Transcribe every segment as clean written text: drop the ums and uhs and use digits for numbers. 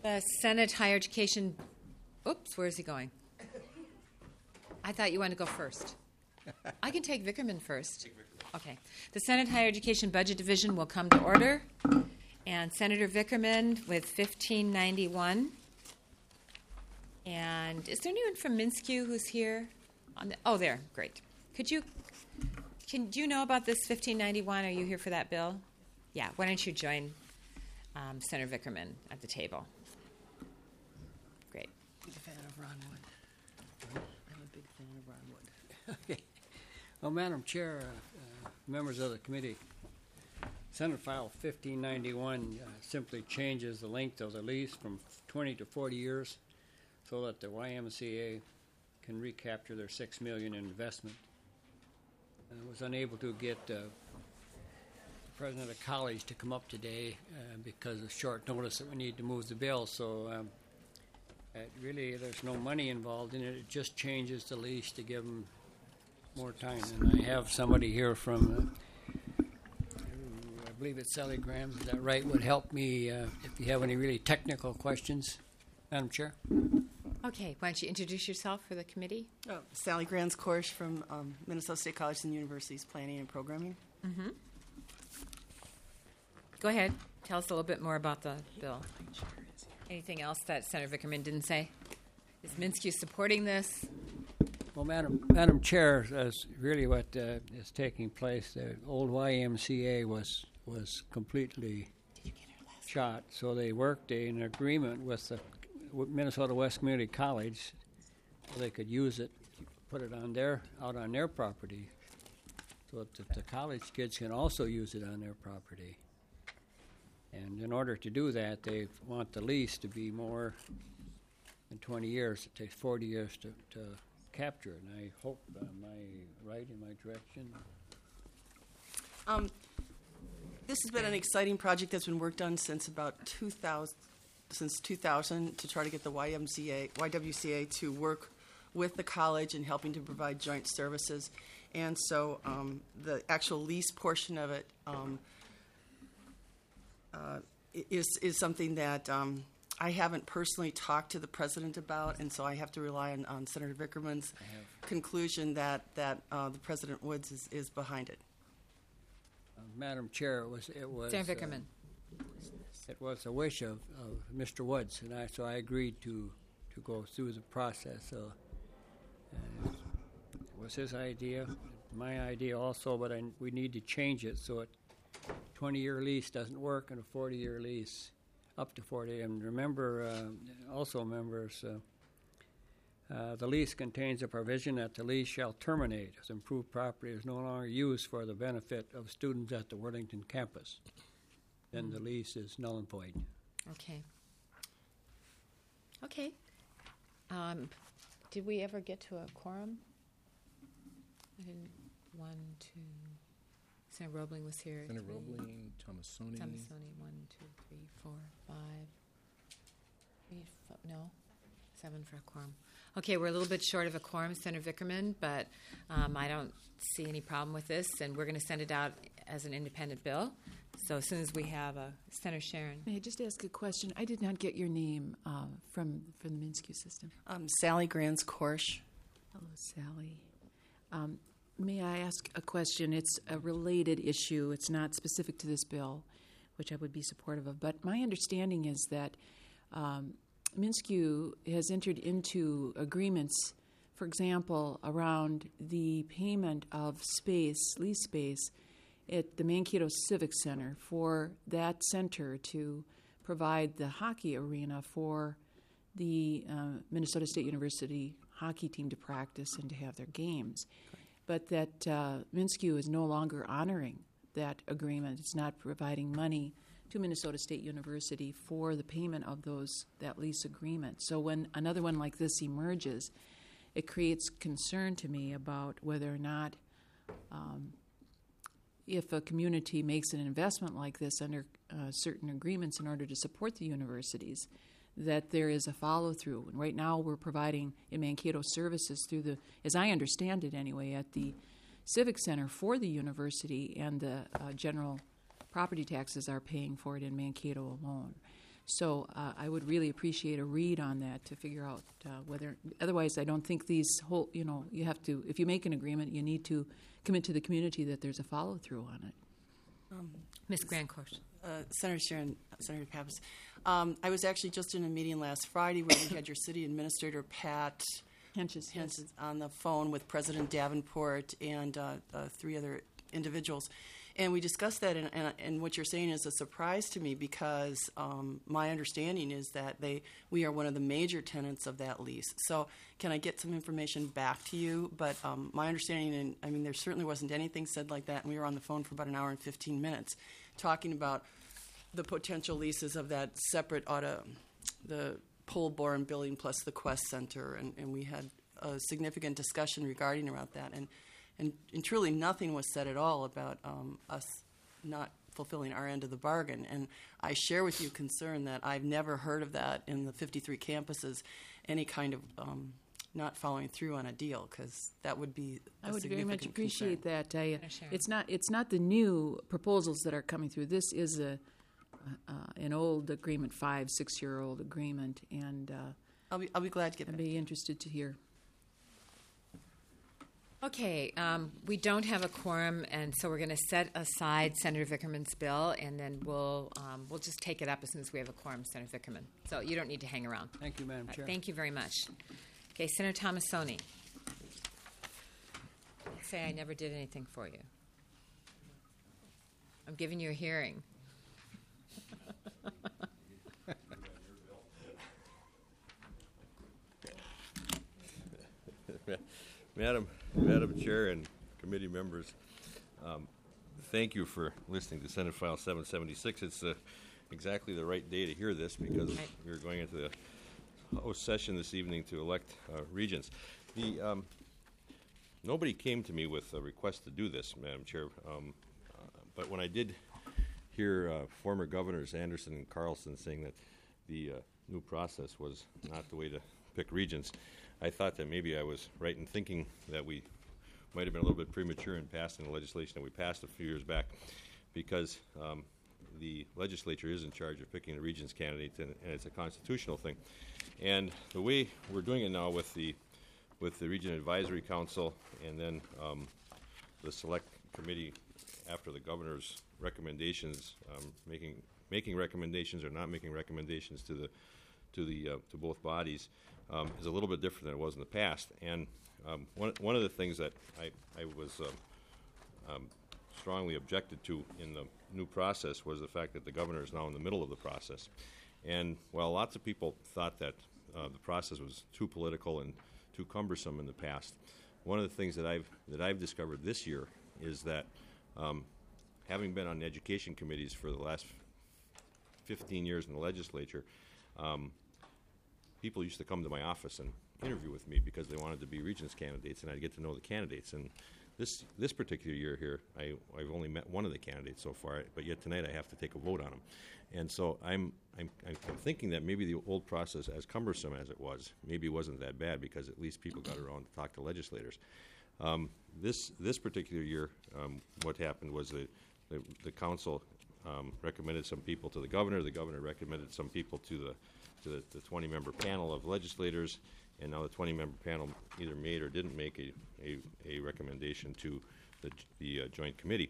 The Senate Higher Education, oops, where is he going? I thought you wanted to go first. I can take Vickerman first. Okay. The Senate Higher Education Budget Division will come to order. And Senator Vickerman with 1591. And is there anyone from Minskew who's here? Oh, there. Great. Do you know about this 1591? Are you here for that bill? Yeah. Why don't you join Senator Vickerman at the table? Great. Big fan of Ron Wood. I'm a big fan of Ron Wood. Okay. Well, Madam Chair, members of the committee, Senate File 1591 simply changes the length of the lease from 20 to 40 years so that the YMCA can recapture their $6 million in investment. I was unable to get the president of college to come up today because of short notice that we need to move the bill. So really, there's no money involved in it. It just changes the lease to give them more time. And I have somebody here from, I believe it's Sally Graham, is that right, would help me if you have any really technical questions. Madam Chair? Okay, why don't you introduce yourself for the committee? Sally Granz-Korsch from Minnesota State College and University's Planning and Programming. Mm-hmm. Go ahead. Tell us a little bit more about the bill. Anything else that Senator Vickerman didn't say? Is Minskew supporting this? Well, Madam Chair, that's really what is taking place. The old YMCA was completely shot, so they worked an agreement with the Minnesota West Community College so they could use it, put it out on their property, so that the college kids can also use it on their property. And in order to do that, they want the lease to be more than 20 years. It takes 40 years to capture it, and I hope, am I right in my direction? This has been an exciting project that's been worked on since about 2000 to try to get the YWCA to work with the college and helping to provide joint services. And so the actual lease portion of it is something that I haven't personally talked to the president about, and so I have to rely on Senator Vickerman's conclusion that the President Woods is behind it. Madam Chair, it was Senator Vickerman. It was a wish of Mr. Woods, and so I agreed to go through the process. So it was his idea, my idea also, but we need to change it so a 20-year lease doesn't work and a 40-year lease up to 40. And remember, also members, the lease contains a provision that the lease shall terminate as improved property is no longer used for the benefit of students at the Worthington campus. Then the lease is null and void. Okay. Did we ever get to a quorum? I didn't. 1, 2. Senator Roebling was here. Senator Roebling, Thomasoni. 1, 2, 3, 4, 5. No, 7 for a quorum. Okay, we're a little bit short of a quorum, Senator Vickerman, but I don't see any problem with this, and we're going to send it out as an independent bill. So as soon as we have Senator Sharon. May I just ask a question? I did not get your name from the Minskew system. Sally Granz-Korsch. Hello, Sally. May I ask a question? It's a related issue. It's not specific to this bill, which I would be supportive of. But my understanding is that Minskew has entered into agreements, for example, around the payment of lease space, at the Mankato Civic Center for that center to provide the hockey arena for the Minnesota State University hockey team to practice and to have their games. But that Minskew is no longer honoring that agreement. It's not providing money to Minnesota State University for the payment of that lease agreement. So when another one like this emerges, it creates concern to me about whether or not if a community makes an investment like this under certain agreements in order to support the universities, that there is a follow-through. And right now we're providing in Mankato services through as I understand it anyway, at the Civic Center for the university, and the general property taxes are paying for it in Mankato alone. So I would really appreciate a read on that to figure out whether. Otherwise, I don't think these whole. You have to. If you make an agreement, you need to commit to the community that there's a follow through on it. Ms. Grandcourt. Senator Sharon, Senator Pappas, I was actually just in a meeting last Friday where we had your city administrator, Pat Henches, yes. Henson, on the phone with President Davenport and 3 other individuals. And we discussed that, and what you're saying is a surprise to me because my understanding is that we are one of the major tenants of that lease. So can I get some information back to you? But my understanding, and I mean, there certainly wasn't anything said like that, and we were on the phone for about an hour and 15 minutes talking about the potential leases of that separate the Polborn building plus the Quest Center, and we had a significant discussion regarding around that. And truly nothing was said at all about us not fulfilling our end of the bargain. And I share with you concern that I've never heard of that in the 53 campuses, any kind of not following through on a deal, because that would be a I would very much significant appreciate concern. that. Sharon. It's not the new proposals that are coming through. This is an old agreement, 5-6-year-old agreement, and I'll be glad to get I'd back. be interested to hear. Okay, we don't have a quorum, and so we're going to set aside Senator Vickerman's bill, and then we'll just take it up as soon as we have a quorum, Senator Vickerman. So you don't need to hang around. Thank you, Madam All right, Chair. thank you very much. Okay, Senator Tomassoni. Say I never did anything for you. I'm giving you a hearing. Madam Chair and committee members, thank you for listening to Senate File 776. It's exactly the right day to hear this because we're going into the House session this evening to elect regents. Nobody came to me with a request to do this, Madam Chair, but when I did hear former governors Anderson and Carlson saying that the new process was not the way to pick regents, I thought that maybe I was right in thinking that we might have been a little bit premature in passing the legislation that we passed a few years back, because the legislature is in charge of picking the regents candidates, and it's a constitutional thing. And the way we're doing it now with the Region Advisory Council and then the Select Committee after the governor's recommendations, making recommendations or not making recommendations to both bodies, is a little bit different than it was in the past. And one of the things that I was strongly objected to in the new process was the fact that the governor is now in the middle of the process. And while lots of people thought that the process was too political and too cumbersome in the past, one of the things that I've discovered this year is that having been on education committees for the last 15 years in the legislature, people used to come to my office and interview with me because they wanted to be regents candidates, and I'd get to know the candidates. And this particular year here, I've only met one of the candidates so far, but yet tonight I have to take a vote on them. And so I'm thinking that maybe the old process, as cumbersome as it was, maybe wasn't that bad because at least people got around to talk to legislators. This particular year, what happened was the council recommended some people to the governor. The governor recommended some people to the 20-member panel of legislators, and now the 20-member panel either made or didn't make a recommendation to the joint committee.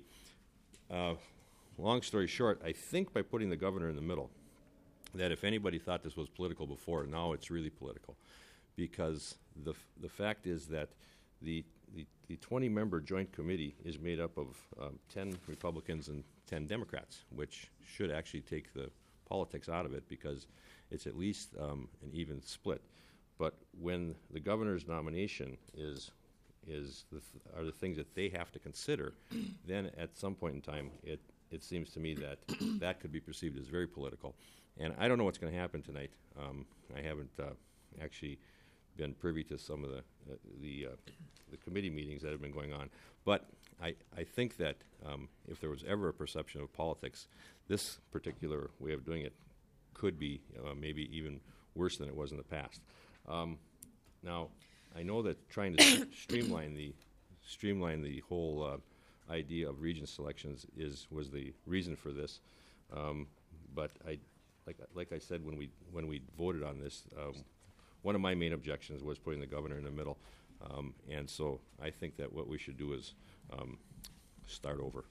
Long story short, I think by putting the governor in the middle, that if anybody thought this was political before, now it's really political, because the fact is that the 20-member joint committee is made up of 10 Republicans and 10 Democrats, which should actually take the politics out of it because it's at least an even split. But when the governor's nomination are the things that they have to consider, then at some point in time it seems to me that that could be perceived as very political. And I don't know what's going to happen tonight. I haven't actually been privy to some of the committee meetings that have been going on. But I think that if there was ever a perception of politics, this particular way of doing it could be maybe even worse than it was in the past. Now, I know that trying to streamline the whole idea of regent selections was the reason for this, but like I said when we voted on this, one of my main objections was putting the governor in the middle, and so I think that what we should do is start over.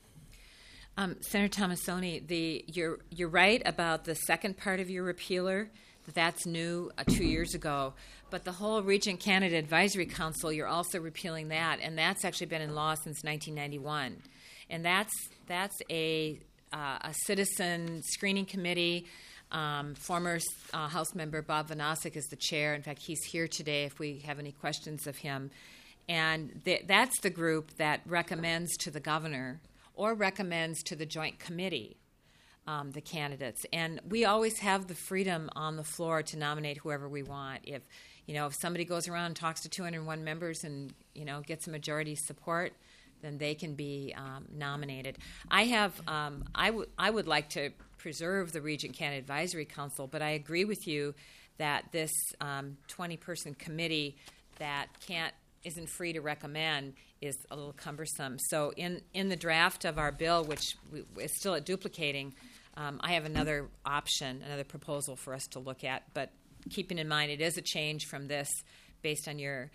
Senator Tomassoni, you're right about the second part of your repealer. That's new 2 years ago. But the whole Regent Canada Advisory Council, you're also repealing that, and that's actually been in law since 1991. And that's a citizen screening committee. Former House member Bob Vanasek is the chair. In fact, he's here today if we have any questions of him. And that's the group that recommends to the governor or recommends to the joint committee the candidates. And we always have the freedom on the floor to nominate whoever we want. If somebody goes around and talks to 201 members and gets a majority support, then they can be nominated. I would like to preserve the Regent Canada Advisory Council, but I agree with you that this 20-person committee that isn't free to recommend is a little cumbersome. So in the draft of our bill, which is still at duplicating, I have another option, another proposal for us to look at, but keeping in mind it is a change from this based on your,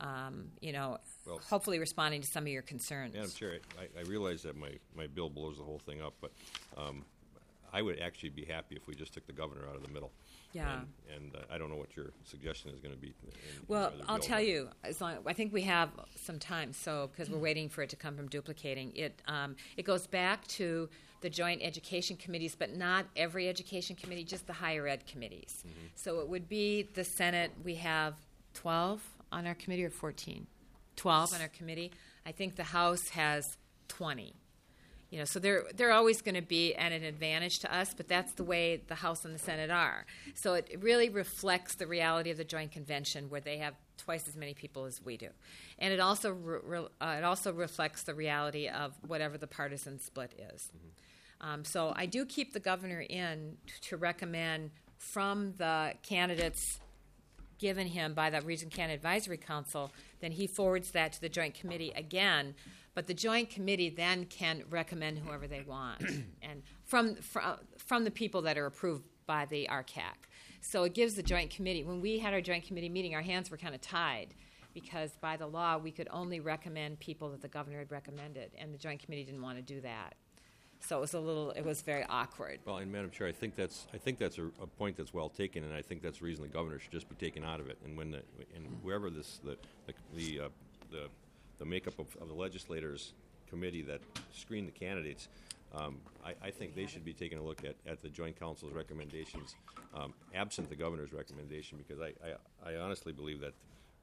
hopefully responding to some of your concerns. Madam Chair, I realize that my bill blows the whole thing up, but I would actually be happy if we just took the governor out of the middle. Yeah. And I don't know what your suggestion is going to be. Well, I'll tell you. I think we have some time, so because we're waiting for it to come from duplicating it. It goes back to the joint education committees, but not every education committee, just the higher ed committees. Mm-hmm. So it would be the Senate. We have 12 on our committee, or 14? 12 on our committee. I think the House has 20. So they're always going to be at an advantage to us, but that's the way the House and the Senate are. So it really reflects the reality of the Joint Convention, where they have twice as many people as we do, and it also reflects the reality of whatever the partisan split is. Mm-hmm. So I do keep the governor in to recommend from the candidates given him by the Regent Canada Advisory Council. Then he forwards that to the Joint Committee again. But the Joint Committee then can recommend whoever they want, and from the people that are approved by the RCAC. So it gives the Joint Committee. When we had our Joint Committee meeting, our hands were kind of tied because by the law we could only recommend people that the governor had recommended, and the Joint Committee didn't want to do that. So it was very awkward. Well, and Madam Chair, I think that's a point that's well taken, and I think that's the reason the governor should just be taken out of it. And whoever the makeup of the legislators committee that screen the candidates, I think they should be taking a look at the Joint Council's recommendations, absent the governor's recommendation, because I honestly believe that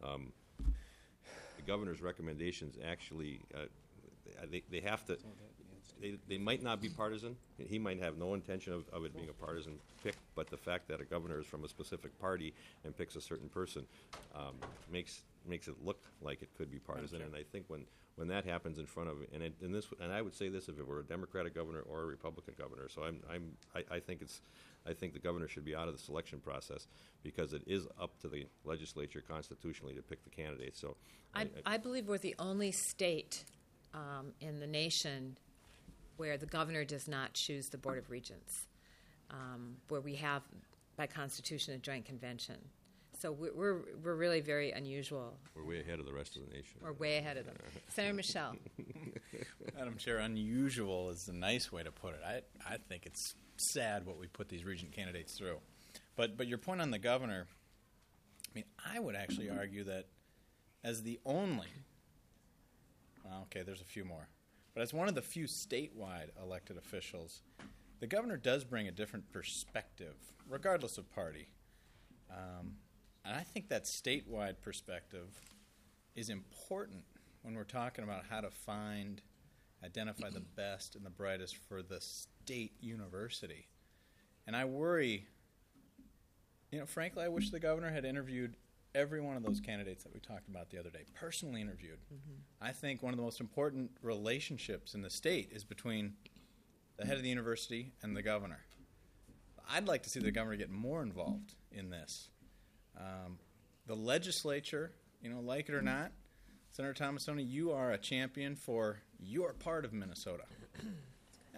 the governor's recommendations actually they have to. They might not be partisan. He might have no intention of it being a partisan pick, but the fact that a governor is from a specific party and picks a certain person makes it look like it could be partisan. And I think when that happens in front of and I would say this if it were a Democratic governor or a Republican governor. So I think the governor should be out of the selection process because it is up to the legislature constitutionally to pick the candidates. So I believe we're the only state in the nation where the governor does not choose the Board of Regents, where we have, by Constitution, a joint convention. So we're really very unusual. We're way ahead of the rest of the nation. We're way ahead of them. Senator Michelle. Madam Chair, unusual is a nice way to put it. I think it's sad what we put these regent candidates through. But your point on the governor, I would actually argue that as the only, there's a few more, but as one of the few statewide elected officials, the governor does bring a different perspective, regardless of party. And I think that statewide perspective is important when we're talking about how to identify the best and the brightest for the state university. And I worry, frankly, I wish the governor had interviewed every one of those candidates that we talked about the other day, personally interviewed. Mm-hmm. I think one of the most important relationships in the state is between the head of the university and the governor. I'd like to see the governor get more involved in this. The legislature, like it or not, Senator Tomassoni, you are a champion for your part of Minnesota. And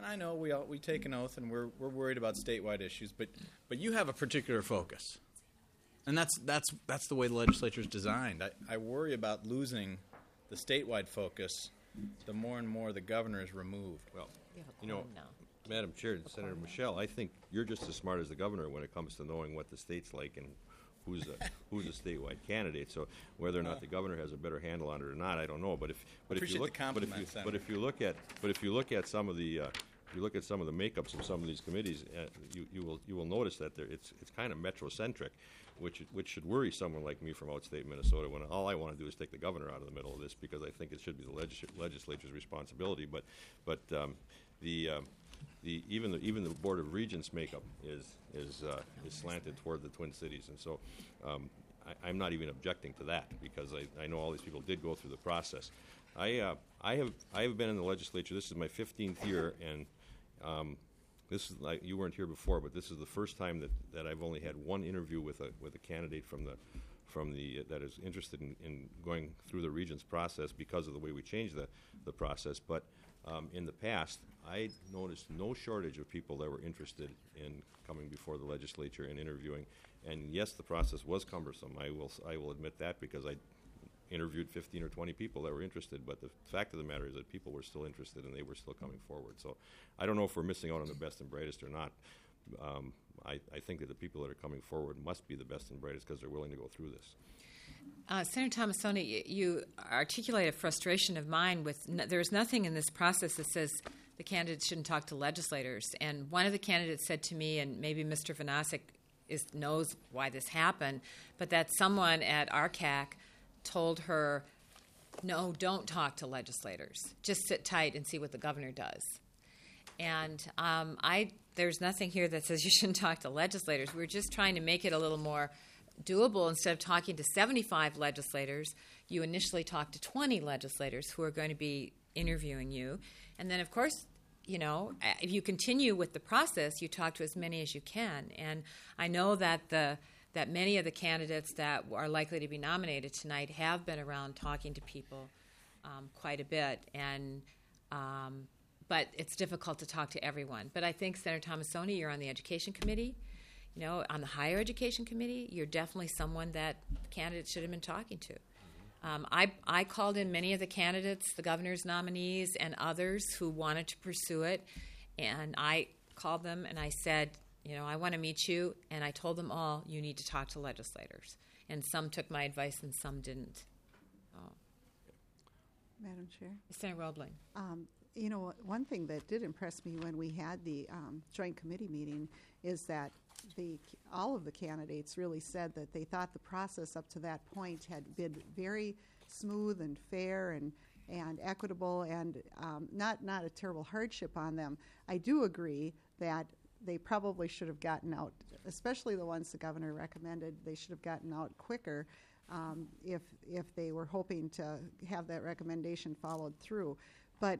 And I know we take an oath and we're worried about statewide issues, but you have a particular focus, and that's the way the legislature is designed. I worry about losing the statewide focus the more and more the governor is removed. Well, We have a you know, quorum now. Madam Chair, Senator Michelle, I think you're just as smart as the governor when it comes to knowing what the state's like and who's a statewide candidate. So whether or not the governor has a better handle on it or not, I don't know. But if you Appreciate look the compliment, Senator. but if you look at some of the makeups of some of these committees, you will notice that it's kind of metrocentric, which should worry someone like me from outstate Minnesota when all I want to do is take the governor out of the middle of this, because I think it should be the legislature's responsibility. But even the Board of Regents makeup is slanted toward the Twin Cities, and so I'm not even objecting to that, because I know all these people did go through the process. I have been in the legislature. This is my 15th year, and this is like, you weren't here before, but this is the first time that I've only had one interview with a candidate from the that is interested in going through the Regents process because of the way we changed the process. But in the past, I noticed no shortage of people that were interested in coming before the legislature and interviewing. And yes, the process was cumbersome. I will admit that, because I interviewed 15 or 20 people that were interested. But the fact of the matter is that people were still interested and they were still coming forward. So I don't know if we're missing out on the best and brightest or not. I think that the people that are coming forward must be the best and brightest because they're willing to go through this. Senator Tomassoni, you articulate a frustration of mine with there's nothing in this process that says the candidates shouldn't talk to legislators. And one of the candidates said to me, and maybe Mr. Vanasek knows why this happened, but that someone at RCAC told her, no, don't talk to legislators. Just sit tight and see what the governor does. And there's nothing here that says you shouldn't talk to legislators. We're just trying to make it a little more doable. Instead of talking to 75 legislators, you initially talk to 20 legislators who are going to be interviewing you. And then, of course, if you continue with the process, you talk to as many as you can. And I know that that many of the candidates that are likely to be nominated tonight have been around talking to people quite a bit. And but it's difficult to talk to everyone. But I think, Senator Tomassoni, you're on the Education Committee. On the Higher Education Committee, you're definitely someone that candidates should have been talking to. I called in many of the candidates, the governor's nominees, and others who wanted to pursue it, and I called them and I said, I want to meet you, and I told them all, you need to talk to legislators. And some took my advice and some didn't. Madam Chair? Senator Roebling. One thing that did impress me when we had the joint committee meeting is that all of the candidates really said that they thought the process up to that point had been very smooth and fair and equitable and not a terrible hardship on them. I do agree that they probably should have gotten out, especially the ones the governor recommended. They should have gotten out quicker if they were hoping to have that recommendation followed through. But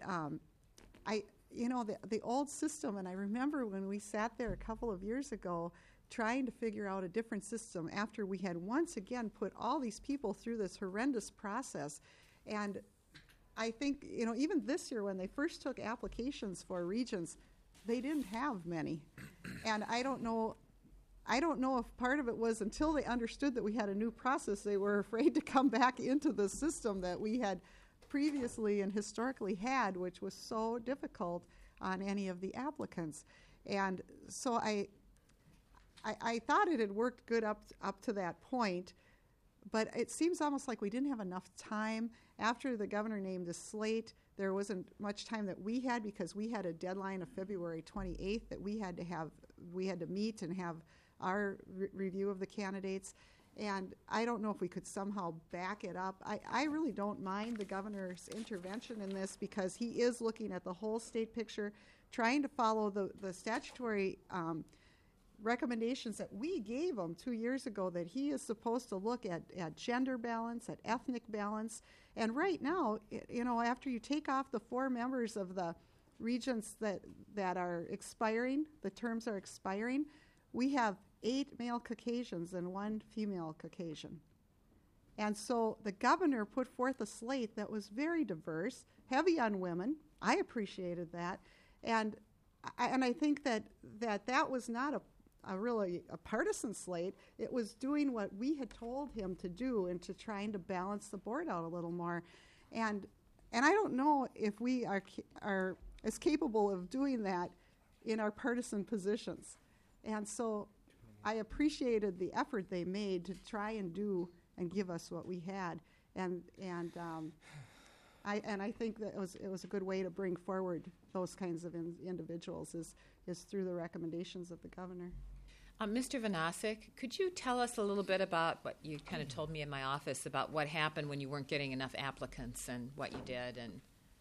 the old system, and I remember when we sat there a couple of years ago trying to figure out a different system after we had once again put all these people through this horrendous process. And I think, even this year when they first took applications for Regents, they didn't have many. And I don't know if part of it was until they understood that we had a new process, they were afraid to come back into the system that we had previously and historically had, which was so difficult on any of the applicants. And so I thought it had worked good up to that point, but it seems almost like we didn't have enough time. After the governor named the slate, there wasn't much time that we had because we had a deadline of February 28th that we had to meet and have our review of the candidates. And I don't know if we could somehow back it up. I really don't mind the governor's intervention in this because he is looking at the whole state picture, trying to follow the statutory recommendations that we gave him 2 years ago, that he is supposed to look at gender balance, at ethnic balance. And right now, after you take off the 4 members of the regents that are expiring, the terms are expiring, we have 8 male Caucasians and 1 female Caucasian. And so the governor put forth a slate that was very diverse, heavy on women. I appreciated that. And and I think that was not a really a partisan slate. It was doing what we had told him to do and to trying to balance the board out a little more. And I don't know if we are as capable of doing that in our partisan positions. And so I appreciated the effort they made to try and do and give us what we had. And I think that it was a good way to bring forward those kinds of individuals is through the recommendations of the governor. Mr. Vanasek, could you tell us a little bit about what you kind of told me in my office about what happened when you weren't getting enough applicants and what you did? And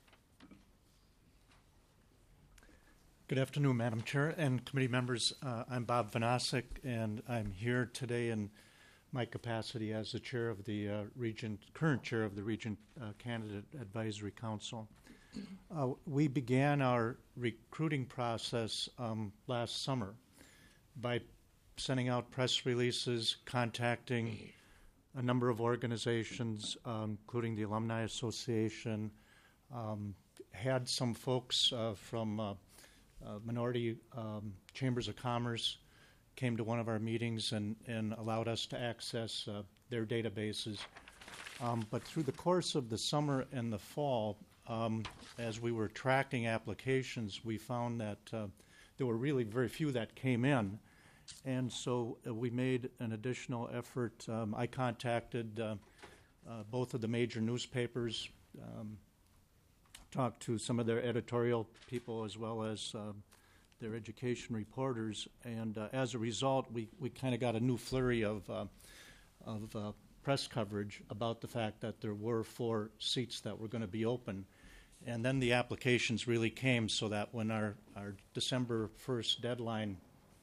Good afternoon, Madam Chair and committee members. I'm Bob Vanasek, and I'm here today in my capacity as the chair of the current chair of the Regent Candidate Advisory Council. We began our recruiting process last summer by sending out press releases, contacting a number of organizations, including the Alumni Association, had some folks from minority chambers of commerce came to one of our meetings and allowed us to access their databases. But through the course of the summer and the fall, as we were tracking applications, we found that there were really very few that came in. And so we made an additional effort. I contacted both of the major newspapers, talked to some of their editorial people as well as their education reporters, and as a result, we kind of got a new flurry of press coverage about the fact that there were 4 seats that were going to be open. And then the applications really came, so that when our December 1st deadline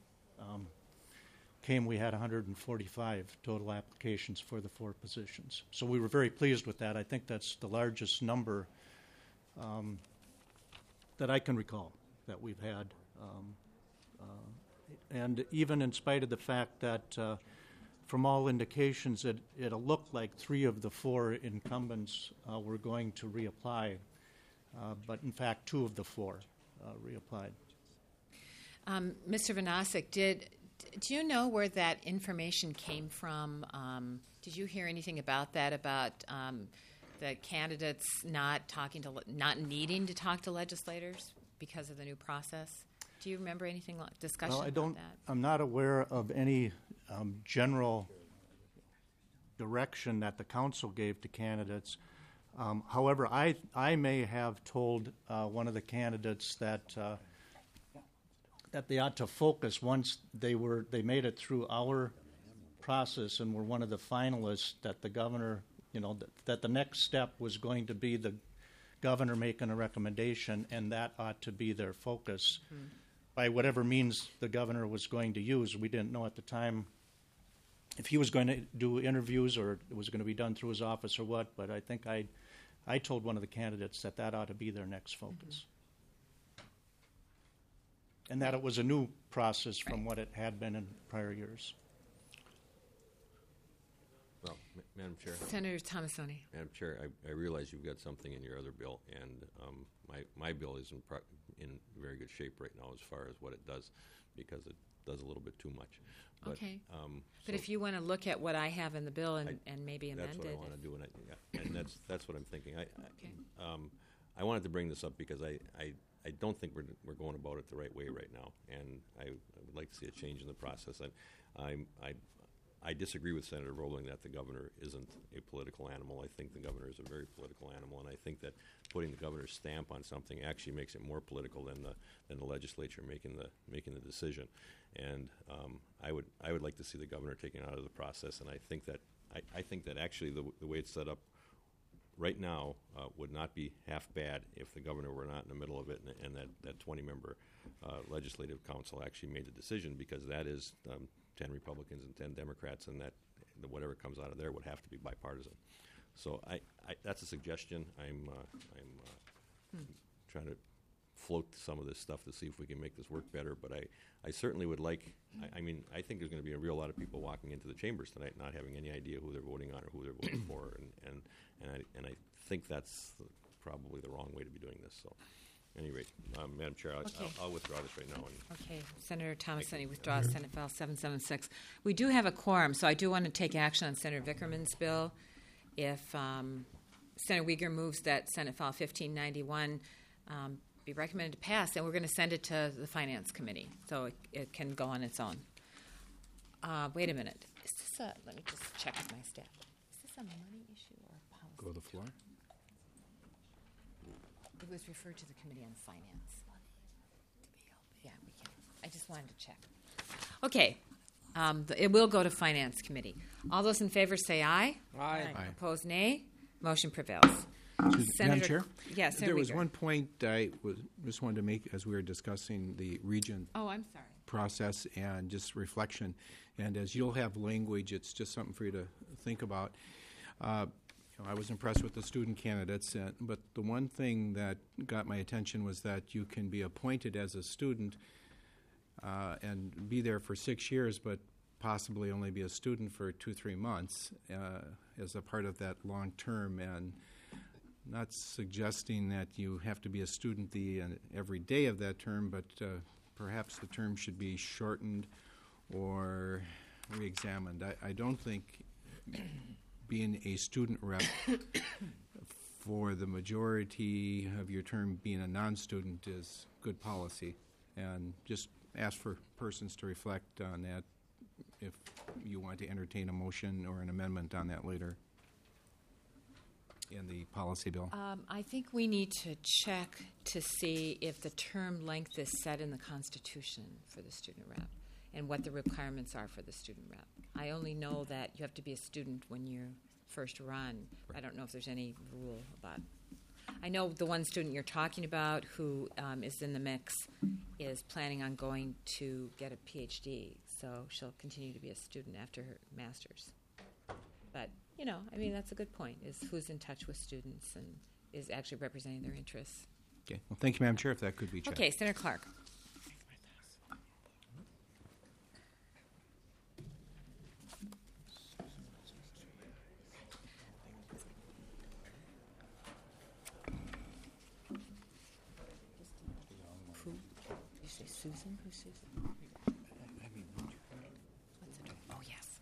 came, we had 145 total applications for the 4 positions. So we were very pleased with that. I think that's the largest number that I can recall that we've had. And even in spite of the fact that from all indications it'll look like 3 of the 4 incumbents were going to reapply, but in fact 2 of the 4 reapplied. Mr. Vanasek, do you know where that information came from? Did you hear anything about that, about the candidates not needing to talk to legislators because of the new process? Do you remember anything discussion about that? I'm not aware of any general direction that the council gave to candidates. However, I may have told one of the candidates that they ought to focus once they made it through our process and were one of the finalists, that the governor, that the next step was going to be the governor making a recommendation, and that ought to be their focus. By whatever means the governor was going to use. We didn't know at the time if he was going to do interviews or it was going to be done through his office or what, but I think I told one of the candidates that ought to be their next focus. And that it was a new process from what it had been in prior years. Well, Madam Chair. Senator Tomassoni. Madam Chair, I realize you've got something in your other bill, and my bill is in very good shape right now as far as what it does, because it does a little bit too much. But, okay. But if you want to look at what I have in the bill and maybe amend it. That's what I want to do, and that's what I'm thinking. I wanted to bring this up because I don't think we're going about it the right way right now, and I would like to see a change in the process. I disagree with Senator Roebling that the governor isn't a political animal. I think the governor is a very political animal, and I think that putting the governor's stamp on something actually makes it more political than the legislature making the decision. And I would like to see the governor taken out of the process. And I think that actually the way it's set up right now would not be half bad if the governor were not in the middle of it, and that 20-member legislative council actually made the decision, because that is 10 Republicans and 10 Democrats, and that whatever comes out of there would have to be bipartisan. So that's a suggestion. I'm trying to float some of this stuff to see if we can make this work better. But I certainly would like. I think there's going to be a real lot of people walking into the chambers tonight not having any idea who they're voting on or who they're voting for, and I think that's probably the wrong way to be doing this. So any rate, Madam Chair, Okay. I'll withdraw this right now. And Okay, Senator Thomasoni withdraws Senate File 776. We do have a quorum, so I do want to take action on Senator Vickerman's bill. If Senator Uyghur moves that Senate File 1591 be recommended to pass, then we're going to send it to the Finance Committee so it can go on its own. Wait a minute. Is this a, let me just check with my staff. Is this a money issue or a policy? Go to the floor. It was referred to the Committee on Finance. Yeah, we can. I just wanted to check. Okay. It will go to Finance Committee. All those in favor say aye. Aye. Aye. Opposed, nay. Motion prevails. Madam Chair? Yes, Senator There was Uyghur. one point I just wanted to make as we were discussing the region Oh, I'm sorry. process and just reflection. And as you'll have language, it's just something for you to think about. I was impressed with the student candidates, but the one thing that got my attention was that you can be appointed as a student and be there for 6 years, but possibly only be a student for 2-3 months as a part of that long term. And not suggesting that you have to be a student every day of that term, but perhaps the term should be shortened or re-examined. I don't think being a student rep for the majority of your term being a non-student is good policy. And just ask for persons to reflect on that if you want to entertain a motion or an amendment on that later in the policy bill. I think we need to check to see if the term length is set in the Constitution for the student rep and what the requirements are for the student rep. I only know that you have to be a student when you first run. I don't know if there's any rule about. I know the one student you're talking about who is in the mix is planning on going to get a PhD, so she'll continue to be a student after her master's. But, that's a good point, is who's in touch with students and is actually representing their interests. Okay. Well, thank you, Madam Chair, if that could be checked. Okay, Senator Clark. Who? You say Susan? Who's Susan? Oh, yes,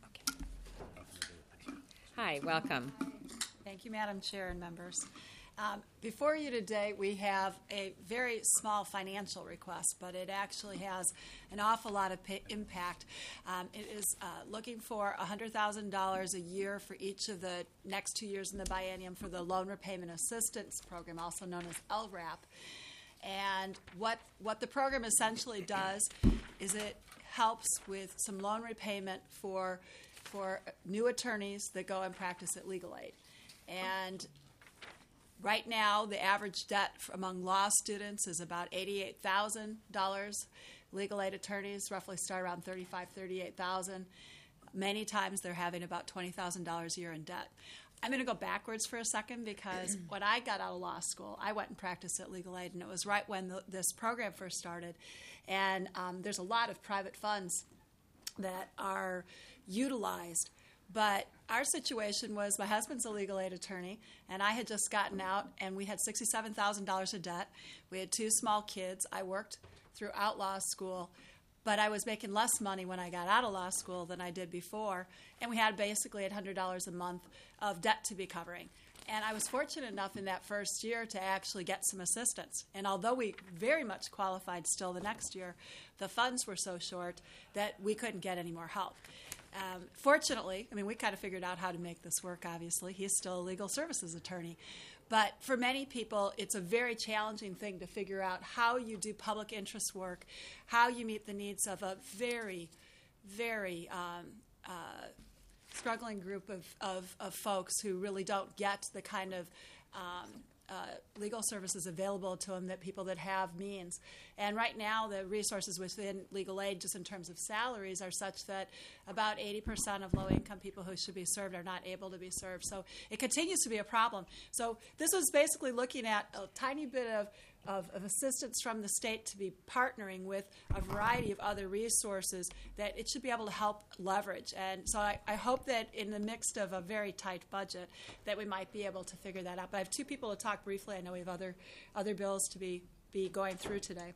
okay. Hi, welcome. Thank you, Madam Chair and members. Before you today, we have a very small financial request, but it actually has an awful lot of impact. It is looking for $100,000 a year for each of the next 2 years in the biennium for the Loan Repayment Assistance Program, also known as LRAP. And what the program essentially does is it helps with some loan repayment for new attorneys that go and practice at Legal Aid. And right now, the average debt among law students is about $88,000. Legal aid attorneys roughly start around $35,000, $38,000. Many times they're having about $20,000 a year in debt. I'm going to go backwards for a second because when I got out of law school, I went and practiced at Legal Aid, and it was right when this program first started. And there's a lot of private funds that are utilized. But our situation was my husband's a legal aid attorney, and I had just gotten out, and we had $67,000 of debt. We had 2 small kids. I worked throughout law school, but I was making less money when I got out of law school than I did before, and we had basically $800 a month of debt to be covering. And I was fortunate enough in that first year to actually get some assistance. And although we very much qualified still the next year, the funds were so short that we couldn't get any more help. Fortunately, we kind of figured out how to make this work, obviously. He's still a legal services attorney. But for many people, it's a very challenging thing to figure out how you do public interest work, how you meet the needs of a very, very struggling group of folks who really don't get the kind of legal services available to them that people that have means. And right now, the resources within legal aid, just in terms of salaries, are such that about 80% of low-income people who should be served are not able to be served. So it continues to be a problem. So this was basically looking at a tiny bit of assistance from the state to be partnering with a variety of other resources that it should be able to help leverage. And so I hope that in the midst of a very tight budget that we might be able to figure that out. But I have 2 people to talk briefly. I know we have other bills to be be going through today.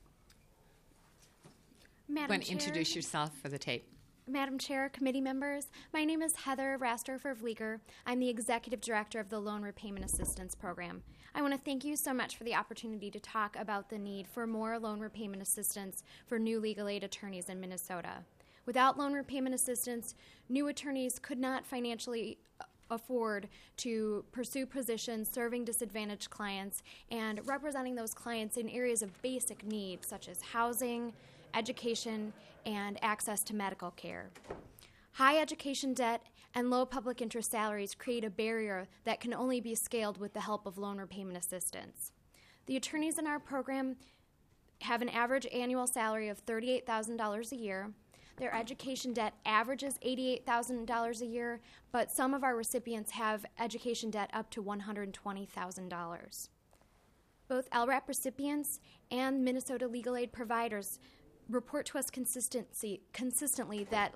Want to introduce yourself for the tape? Madam Chair, committee members, my name is Heather Rastorfer-Vlieger. I'm the Executive Director of the Loan Repayment Assistance Program. I want to thank you so much for the opportunity to talk about the need for more loan repayment assistance for new legal aid attorneys in Minnesota. Without loan repayment assistance, new attorneys could not financially afford to pursue positions serving disadvantaged clients and representing those clients in areas of basic needs such as housing, education, and access to medical care. High education debt and low public interest salaries create a barrier that can only be scaled with the help of loan repayment assistance. The attorneys in our program have an average annual salary of $38,000 a year. Their education debt averages $88,000 a year, but some of our recipients have education debt up to $120,000. Both LRAP recipients and Minnesota legal aid providers report to us consistently that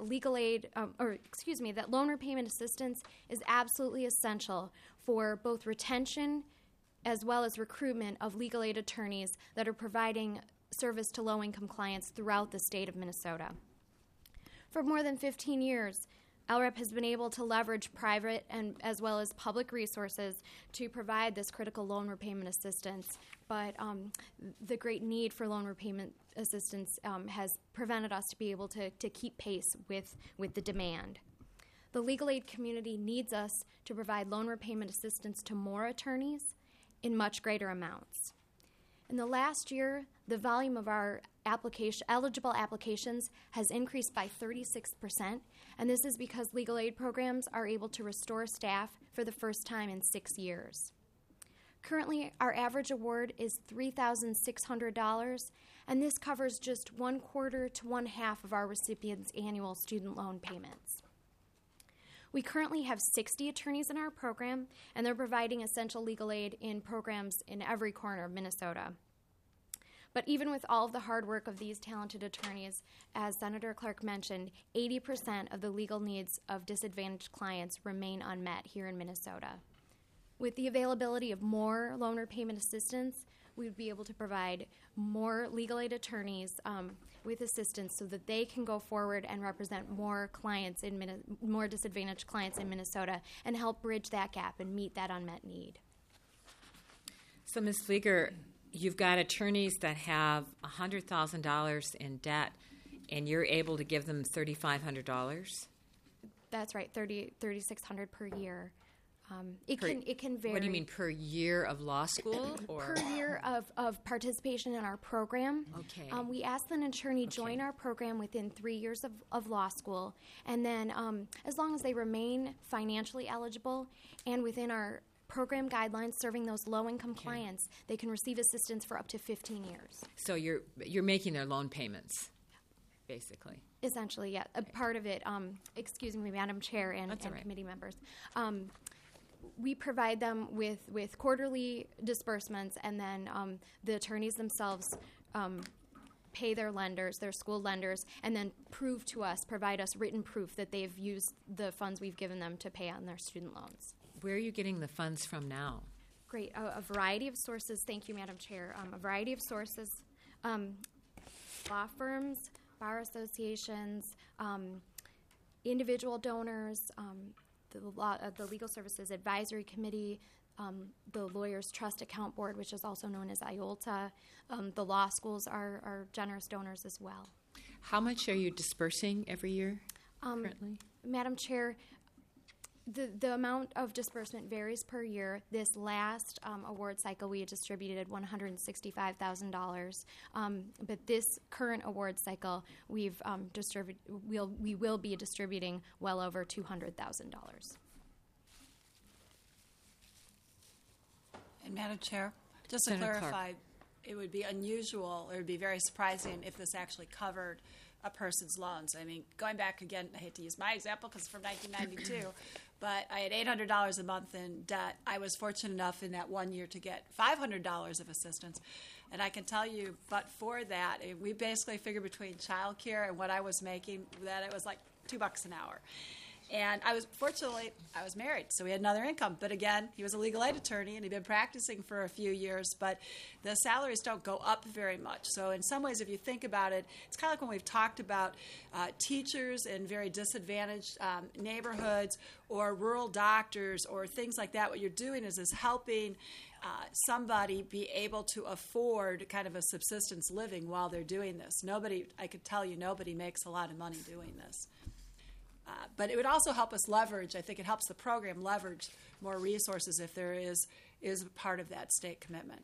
that loan repayment assistance is absolutely essential for both retention as well as recruitment of legal aid attorneys that are providing service to low-income clients throughout the state of Minnesota. For more than 15 years, LREP has been able to leverage private and as well as public resources to provide this critical loan repayment assistance, but the great need for loan repayment assistance has prevented us to be able to keep pace with the demand. The legal aid community needs us to provide loan repayment assistance to more attorneys in much greater amounts. In the last year, the volume of our eligible applications has increased by 36%, and this is because legal aid programs are able to restore staff for the first time in 6 years. Currently, our average award is $3,600, and this covers just 1/4 to 1/2 of our recipients' annual student loan payments. We currently have 60 attorneys in our program, and they're providing essential legal aid in programs in every corner of Minnesota. But even with all of the hard work of these talented attorneys, as Senator Clark mentioned, 80% of the legal needs of disadvantaged clients remain unmet here in Minnesota. With the availability of more loan repayment assistance, we would be able to provide more legal aid attorneys with assistance so that they can go forward and represent more clients more disadvantaged clients in Minnesota and help bridge that gap and meet that unmet need. So, Ms. Vlieger, you've got attorneys that have $100,000 in debt, and you're able to give them $3,500? That's right, $3,600 per year. It can vary. What do you mean, per year of law school? Or? Per year of participation in our program. Okay. We ask that an attorney join our program within 3 years of law school, and then as long as they remain financially eligible and within our program guidelines serving those low-income clients, they can receive assistance for up to 15 years. So you're making their loan payments, basically. Essentially, yeah. A part of it, excuse me, Madam Chair and committee members, we provide them with quarterly disbursements, and then the attorneys themselves pay their lenders, their school lenders, and then provide us written proof that they've used the funds we've given them to pay on their student loans. Where are you getting the funds from now? Great. A variety of sources. Thank you, Madam Chair. A variety of sources. Law firms, bar associations, individual donors, the Legal Services Advisory Committee, the Lawyers Trust Account Board, which is also known as IOLTA. The law schools are generous donors as well. How much are you dispersing every year currently? Madam Chair, the amount of disbursement varies per year. This last award cycle, we had distributed $165,000, but this current award cycle, we will be distributing well over $200,000. And Madam Chair, just to Senator clarify, Clark. it would be unusual, or it would be very surprising if this actually covered a person's loans. I mean, going back again, I hate to use my example because it's from 1992, but I had $800 a month in debt. I was fortunate enough in that 1 year to get $500 of assistance. And I can tell you, but for that, we basically figured between child care and what I was making that it was like $2 an hour. And I was married, so we had another income. But again, he was a legal aid attorney, and he'd been practicing for a few years. But the salaries don't go up very much. So in some ways, if you think about it, it's kind of like when we've talked about teachers in very disadvantaged neighborhoods or rural doctors or things like that. What you're doing is helping somebody be able to afford kind of a subsistence living while they're doing this. I could tell you, nobody makes a lot of money doing this. But it would also help us leverage. I think it helps the program leverage more resources if there is part of that state commitment.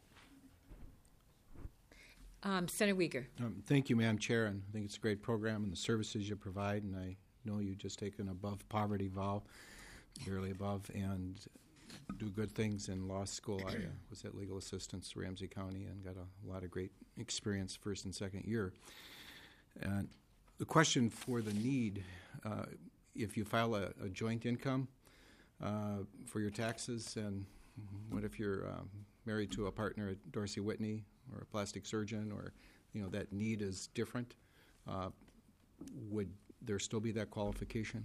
Senator Uyghur. Thank you, Madam Chair, and I think it's a great program and the services you provide, and I know you just take an above poverty vow, barely above, and do good things in law school. I was at Legal Assistance Ramsey County and got a lot of great experience first and second year. And the question for the need, if you file a joint income for your taxes, and what if you're married to a partner at Dorsey Whitney or a plastic surgeon, or that need is different, would there still be that qualification?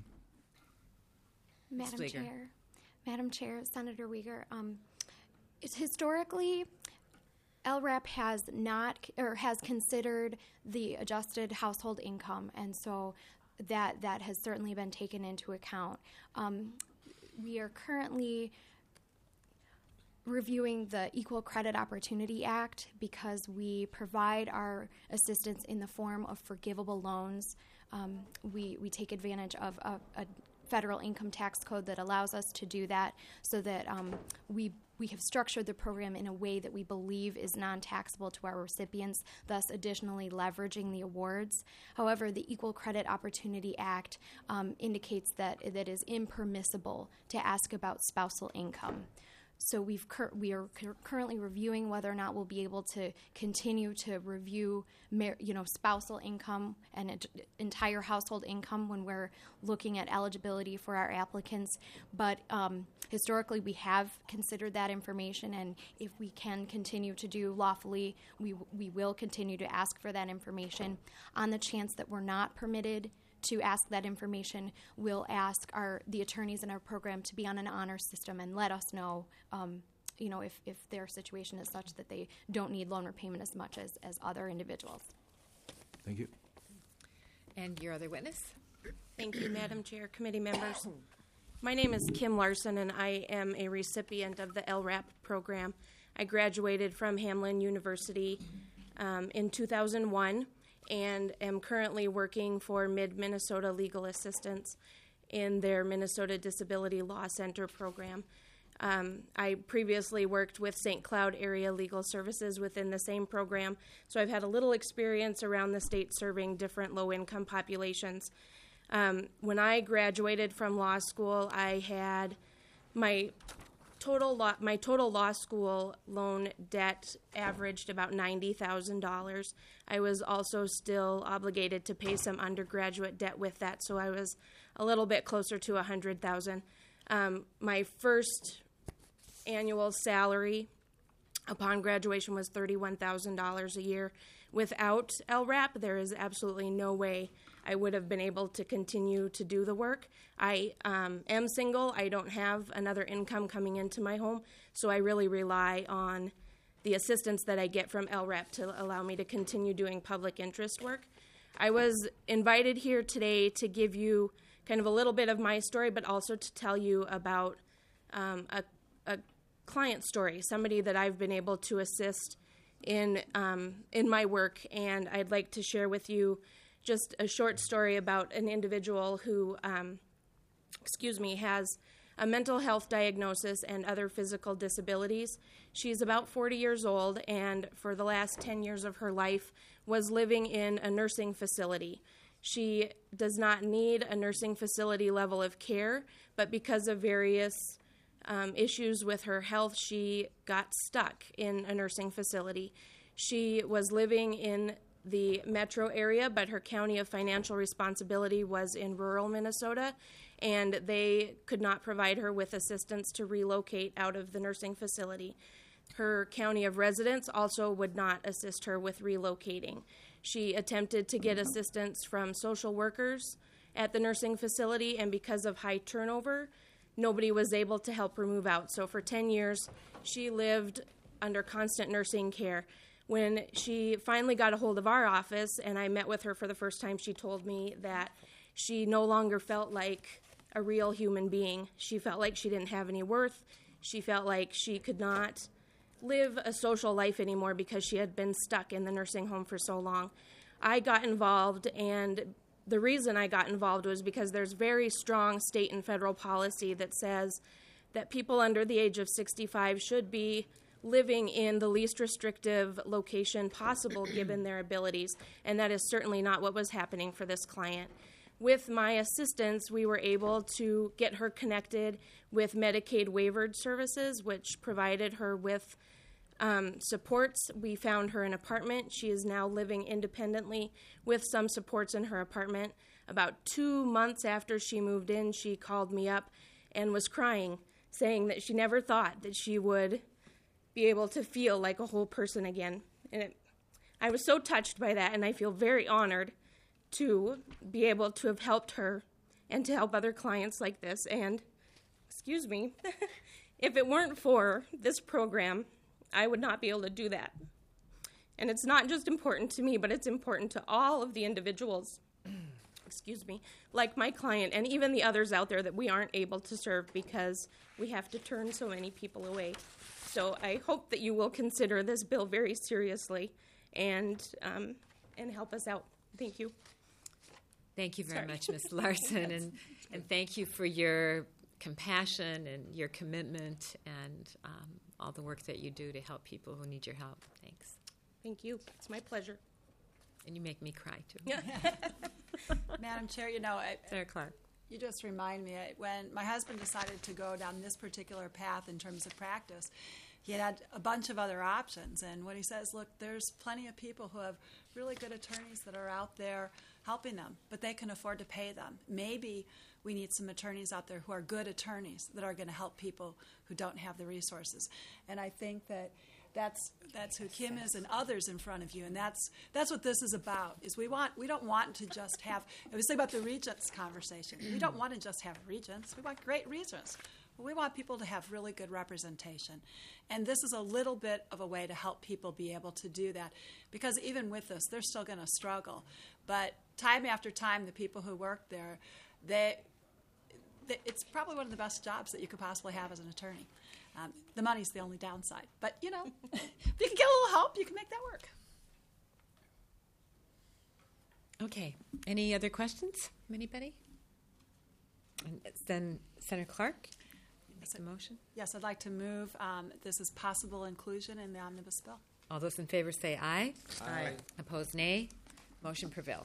Madam Chair, Senator Uyghur, historically, LRAP has considered the adjusted household income, and so that has certainly been taken into account. We are currently reviewing the Equal Credit Opportunity Act because we provide our assistance in the form of forgivable loans. We take advantage of a federal income tax code that allows us to do that, so that we have structured the program in a way that we believe is non-taxable to our recipients, thus additionally leveraging the awards. However, the Equal Credit Opportunity Act indicates that it is impermissible to ask about spousal income. So we are currently reviewing whether or not we'll be able to continue to review, spousal income and entire household income when we're looking at eligibility for our applicants. But historically, we have considered that information, and if we can continue to do lawfully, we will continue to ask for that information. On the chance that we're not permitted to ask that information, we'll ask the attorneys in our program to be on an honor system and let us know, if their situation is such that they don't need loan repayment as much as other individuals. Thank you. And your other witness? Thank you, Madam Chair, committee members. My name is Kim Larson, and I am a recipient of the LRAP program. I graduated from Hamline University in 2001. And am currently working for Mid-Minnesota Legal Assistance in their Minnesota Disability Law Center program. I previously worked with St. Cloud Area Legal Services within the same program, so I've had a little experience around the state serving different low-income populations. When I graduated from law school, I had my total law school loan debt averaged about $90,000. I was also still obligated to pay some undergraduate debt with that, so I was a little bit closer to $100,000. My first annual salary upon graduation was $31,000 a year. Without LRAP, there is absolutely no way I would have been able to continue to do the work. I am single. I don't have another income coming into my home, so I really rely on the assistance that I get from LRAP to allow me to continue doing public interest work. I was invited here today to give you kind of a little bit of my story, but also to tell you about a client story, somebody that I've been able to assist in my work, and I'd like to share with you just a short story about an individual who, has a mental health diagnosis and other physical disabilities. She's about 40 years old, and for the last 10 years of her life was living in a nursing facility. She does not need a nursing facility level of care, but because of various issues with her health, she got stuck in a nursing facility. She was living in the metro area, but her county of financial responsibility was in rural Minnesota, and they could not provide her with assistance to relocate out of the nursing facility. Her county of residence also would not assist her with relocating. She attempted to get assistance from social workers at the nursing facility, and because of high turnover, nobody was able to help her move out. So for 10 years, she lived under constant nursing care. When she finally got a hold of our office and I met with her for the first time, she told me that she no longer felt like a real human being. She felt like she didn't have any worth. She felt like she could not live a social life anymore because she had been stuck in the nursing home for so long. I got involved, and the reason I got involved was because there's very strong state and federal policy that says that people under the age of 65 should be living in the least restrictive location possible given their abilities, and that is certainly not what was happening for this client. With my assistance, we were able to get her connected with Medicaid waivered services, which provided her with supports. We found her an apartment. She is now living independently with some supports in her apartment. About 2 months after she moved in, she called me up and was crying, saying that she never thought that she would be able to feel like a whole person again. And I was so touched by that, and I feel very honored to be able to have helped her and to help other clients like this. And, excuse me, if it weren't for this program, I would not be able to do that. And it's not just important to me, but it's important to all of the individuals, excuse me, like my client and even the others out there that we aren't able to serve because we have to turn so many people away. So I hope that you will consider this bill very seriously and help us out. Thank you. Thank you very much, Ms. Larson, and thank you for your compassion and your commitment and all the work that you do to help people who need your help. Thanks. Thank you. It's my pleasure. And you make me cry, too. Madam Chair, Senator Clark. you just remind me, when my husband decided to go down this particular path in terms of practice, he had a bunch of other options. And what he says, look, there's plenty of people who have really good attorneys that are out there helping them, but they can afford to pay them. Maybe we need some attorneys out there who are good attorneys that are going to help people who don't have the resources. And I think that's who Kim is and others in front of you, and that's what this is about. Is we don't want to just have. It was about the regents conversation. We don't want to just have regents. We want great regents. We want people to have really good representation, and this is a little bit of a way to help people be able to do that. Because even with this, they're still going to struggle. But time after time, the people who work there, it's probably one of the best jobs that you could possibly have as an attorney. The money's the only downside. But, if you can get a little help, you can make that work. Okay. Any other questions from anybody? And then Senator Clark, make the motion. Yes, I'd like to move this as possible inclusion in the omnibus bill. All those in favor say aye. Aye. Opposed, nay. Motion prevails.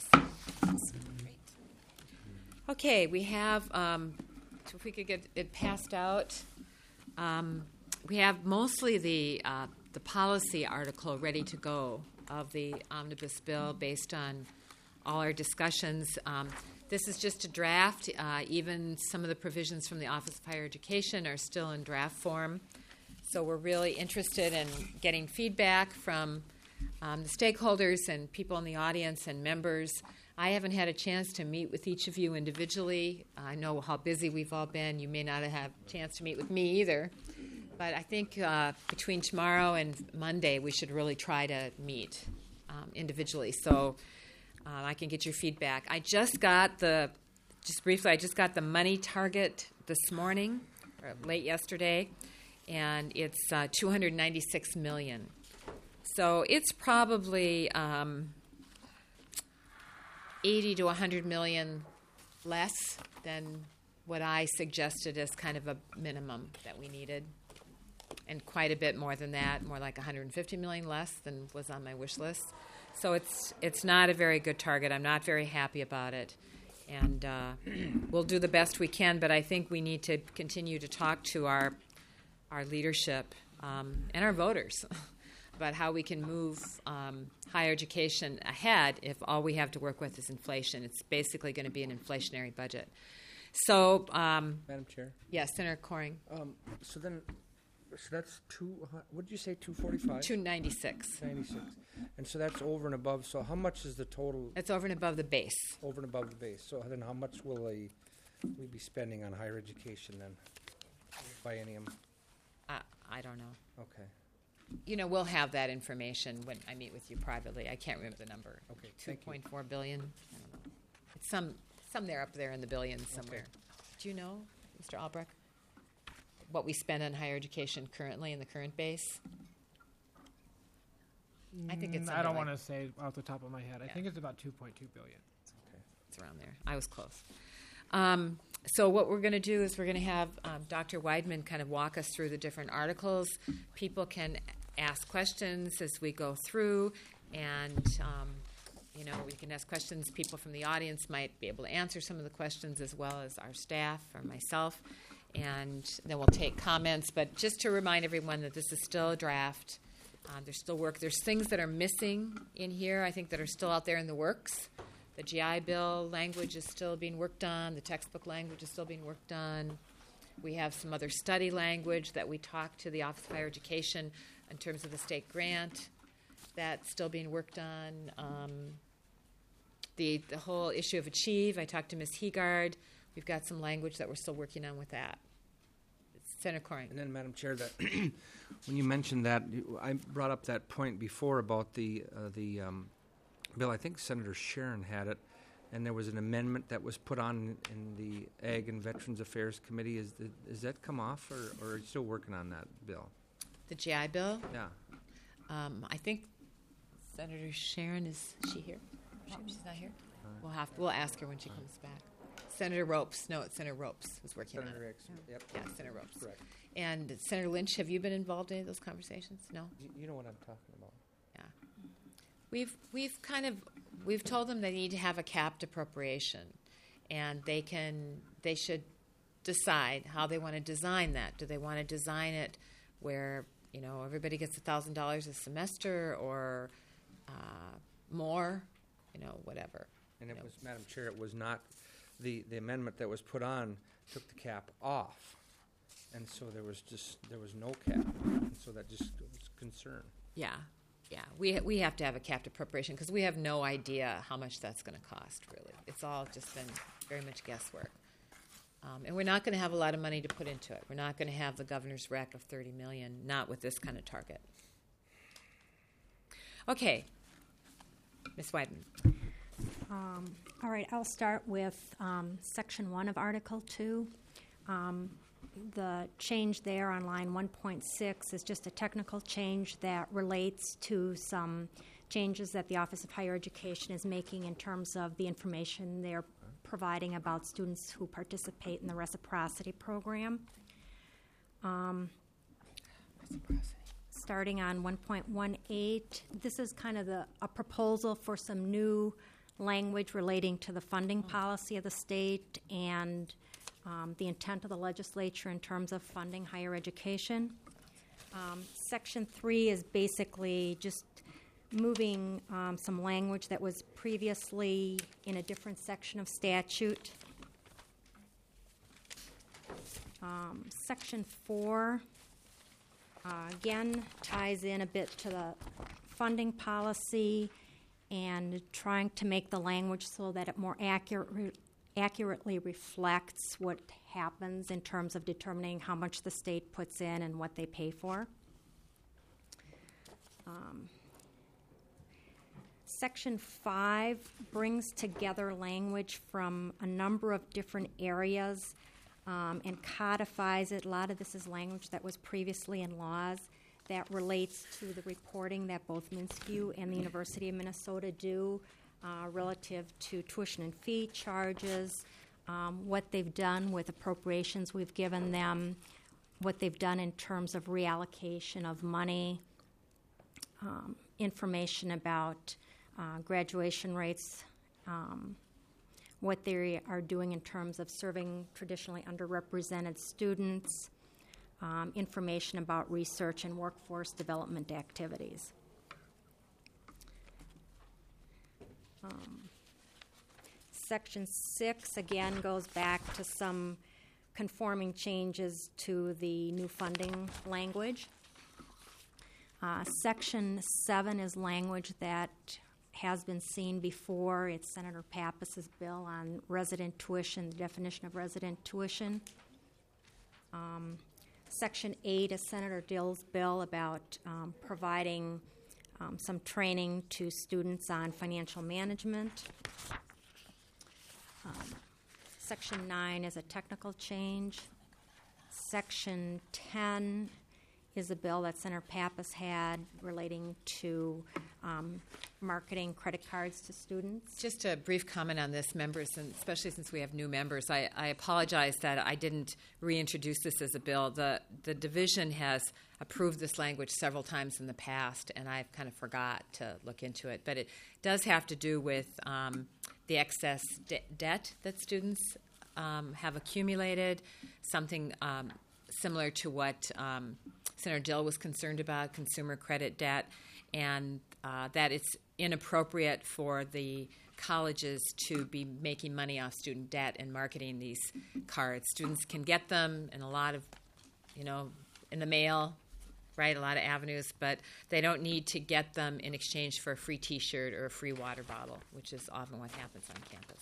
Okay, we have, so if we could get it passed out, we have mostly the policy article ready to go of the omnibus bill based on all our discussions. This is just a draft. Even some of the provisions from the Office of Higher Education are still in draft form. So we're really interested in getting feedback from the stakeholders and people in the audience and members. I haven't had a chance to meet with each of you individually. I know how busy we've all been. You may not have had a chance to meet with me either. But I think between tomorrow and Monday, we should really try to meet individually so I can get your feedback. I just got the money target this morning, or late yesterday, and it's $296 million. So it's probably 80 to 100 million less than what I suggested as kind of a minimum that we needed, and quite a bit more than that, more like 150 million less than was on my wish list. So it's not a very good target. I'm not very happy about it, and we'll do the best we can. But I think we need to continue to talk to our leadership and our voters about how we can move higher education ahead if all we have to work with is inflation. It's basically going to be an inflationary budget. So, Madam Chair? Yes, Senator Coring. So then, So that's what did you say, 245? 296. 96. And so that's over and above. So how much is the total? That's over and above the base. Over and above the base. So then how much will we be spending on higher education then? Biennium? I don't know. Okay. You know, we'll have that information when I meet with you privately. I can't remember the number. Okay, thank you. 2.4 billion. I don't know. It's some there up there in the billions somewhere. Okay. Do you know, Mr. Albrecht, what we spend on higher education currently in the current base? I think it's. I don't want to say off the top of my head. I think it's about 2.2 billion. Okay, it's around there. I was close. So what we're going to do is we're going to have Dr. Weidman kind of walk us through the different articles. People can ask questions as we go through, and you know, we can ask questions. People from the audience might be able to answer some of the questions as well as our staff or myself, and then we'll take comments. But just to remind everyone that this is still a draft. There's still work. There's things that are missing in here, I think, that are still out there in the works. The GI Bill language is still being worked on. The textbook language is still being worked on. We have some other study language that we talked to the Office of Higher Education in terms of the state grant. That's still being worked on. The whole issue of Achieve, I talked to Ms. Heegard. We've got some language that we're still working on with that. Senator Coring. And then, Madam Chair, that when you mentioned that, I brought up that point before about the bill. I think Senator Sharon had it, and there was an amendment that was put on in the Ag and Veterans Affairs Committee. Is that come off, or are you still working on that bill? The GI Bill? Yeah. I think Senator Sharon, is she here? She's not here? We'll ask her when she comes back. Senator Ropes. No, it's Senator Ropes who's working on it. Yep. Yeah, Senator Ropes. Correct. And Senator Lynch, have you been involved in any of those conversations? No? You know what I'm talking about. Yeah. We've told them they need to have a capped appropriation, and they should decide how they want to design that. Do they want to design it where, you know, everybody gets $1,000 a semester or more, you know, whatever. And it was, Madam Chair, it was not, the amendment that was put on took the cap off. And so there was no cap. And so that just was concern. Yeah. We have to have a capped appropriation because we have no idea how much that's going to cost, really. It's all just been very much guesswork. And we're not going to have a lot of money to put into it. We're not going to have the governor's rec of $30 million, not with this kind of target. Okay. Ms. Weidman. All right, I'll start with Section 1 of Article 2. The change there on line 1.6 is just a technical change that relates to some changes that the Office of Higher Education is making in terms of the information they're providing about students who participate in the reciprocity program. Starting on 1.18, this is kind of a proposal for some new language relating to the funding policy of the state and the intent of the legislature in terms of funding higher education. Section 3 is basically just moving some language that was previously in a different section of statute. Section 4, again, ties in a bit to the funding policy and trying to make the language so that it more accurately reflects what happens in terms of determining how much the state puts in and what they pay for. Section 5 brings together language from a number of different areas and codifies it. A lot of this is language that was previously in laws that relates to the reporting that both MnSCU and the University of Minnesota do relative to tuition and fee charges, what they've done with appropriations we've given them, what they've done in terms of reallocation of money, information about graduation rates, what they are doing in terms of serving traditionally underrepresented students, information about research and workforce development activities. Section 6, again, goes back to some conforming changes to the new funding language. Section 7 is language that has been seen before. It's Senator Pappas's bill on resident tuition, the definition of resident tuition. Section 8 is Senator Dill's bill about providing some training to students on financial management. Section 9 is a technical change. Section 10 is a bill that Senator Pappas had relating to marketing credit cards to students. Just a brief comment on this, members, and especially since we have new members. I apologize that I didn't reintroduce this as a bill. The division has approved this language several times in the past, and I've kind of forgot to look into it. But it does have to do with the excess debt that students have accumulated, something similar to what Senator Dill was concerned about, consumer credit debt, and that it's inappropriate for the colleges to be making money off student debt and marketing these cards. Students can get them in a lot of, in the mail, right, a lot of avenues, but they don't need to get them in exchange for a free T-shirt or a free water bottle, which is often what happens on campus.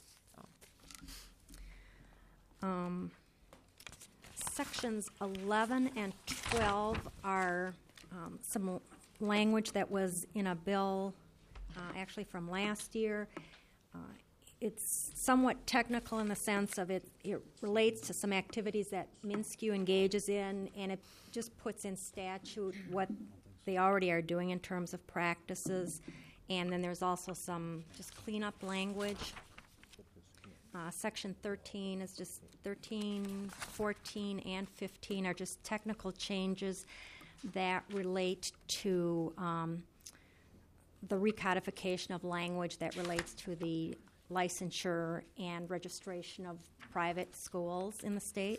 Sections 11 and 12 are some language that was in a bill actually from last year. It's somewhat technical in the sense of it relates to some activities that MnSCU engages in, and it just puts in statute what they already are doing in terms of practices. And then there's also some just cleanup language. Section 13 is just 13, 14, and 15 are just technical changes that relate to the recodification of language that relates to the licensure and registration of private schools in the state.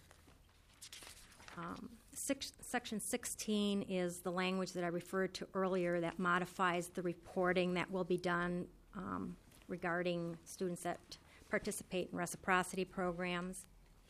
Section 16 is the language that I referred to earlier that modifies the reporting that will be done regarding students that participate in reciprocity programs.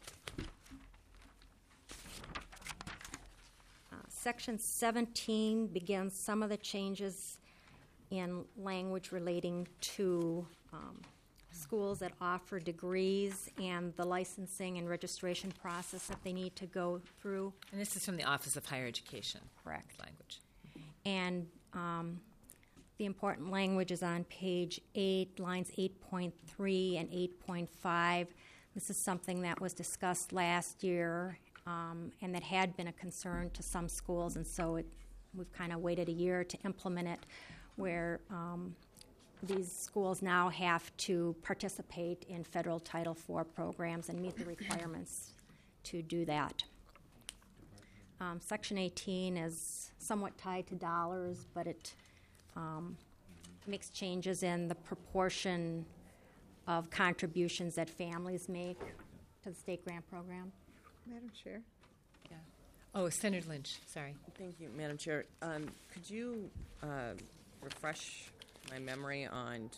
Section 17 begins some of the changes in language relating to schools that offer degrees and the licensing and registration process that they need to go through. And this is from the Office of Higher Education. Correct. Language. And the important language is on page 8, lines 8.3 and 8.5. This is something that was discussed last year and that had been a concern to some schools, and so we've kind of waited a year to implement it, where these schools now have to participate in federal Title IV programs and meet the requirements to do that. Section 18 is somewhat tied to dollars, but it makes changes in the proportion of contributions that families make to the state grant program. Madam Chair. Yeah. Oh, Senator Lynch, sorry. Thank you, Madam Chair. Could you refresh my memory on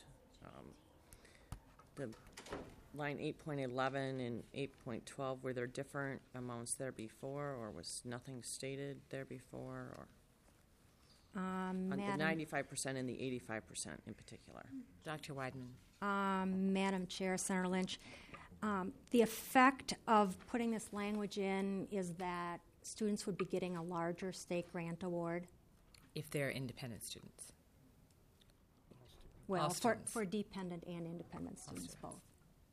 the line 8.11 and 8.12? Were there different amounts there before, or was nothing stated there before? Or on the 95% and the 85% in particular? Dr. Weidman. Madam Chair, Senator Lynch, the effect of putting this language in is that students would be getting a larger state grant award. If they're independent students. Well, for dependent and independent students, both.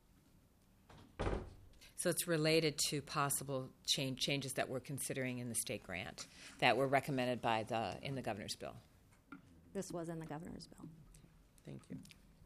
So it's related to possible changes that we're considering in the state grant that were recommended in the governor's bill. This was in the governor's bill. Thank you.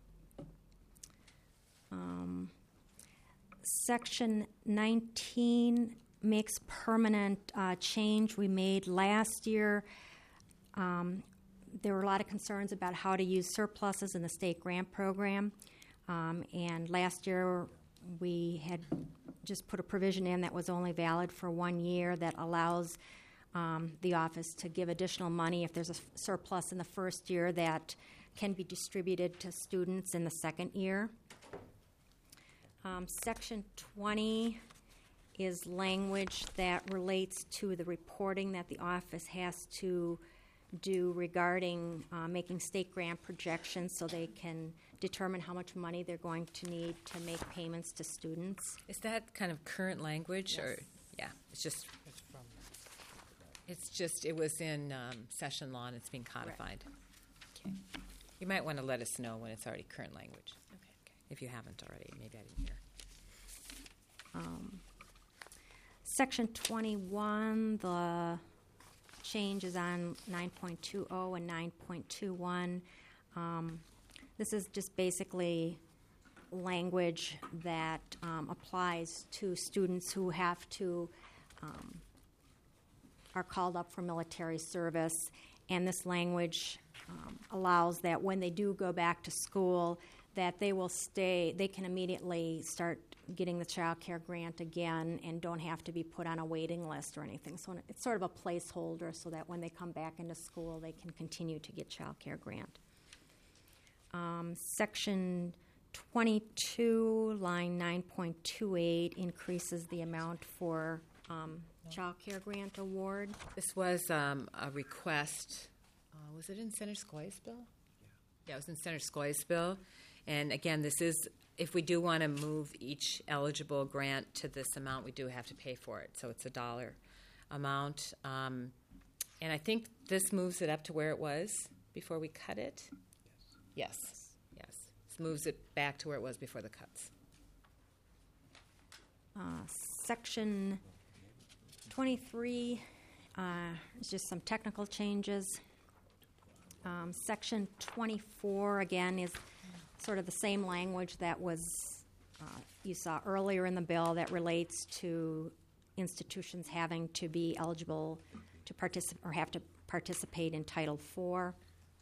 Section 19 makes permanent change we made last year. There were a lot of concerns about how to use surpluses in the state grant program. And last year we had just put a provision in that was only valid for 1 year that allows the office to give additional money if there's a surplus in the first year that can be distributed to students in the second year. Section 20 is language that relates to the reporting that the office has to do regarding making state grant projections so they can determine how much money they're going to need to make payments to students. Is that kind of current language? Or yeah, it was in session law and it's being codified. Okay. You might want to let us know when it's already current language. Okay. If you haven't already, maybe I didn't hear. Section 21, the change is on 9.20 and 9.21. This is just basically language that applies to students who have to are called up for military service, and this language allows that when they do go back to school, that they can immediately start getting the child care grant again and don't have to be put on a waiting list or anything. So it's sort of a placeholder so that when they come back into school, they can continue to get child care grant. Section 22, line 9.28, increases the amount for child care grant award. This was a request. Was it in Senator Scoy's bill? Yeah, it was in Senator Scoy's bill. And again, this is, if we do want to move each eligible grant to this amount, we do have to pay for it. So it's $1 amount. And I think this moves it up to where it was before we cut it. Yes. This moves it back to where it was before the cuts. Section 23 is just some technical changes. Section 24, again, is sort of the same language that was you saw earlier in the bill that relates to institutions having to be eligible to participate or have to participate in Title IV.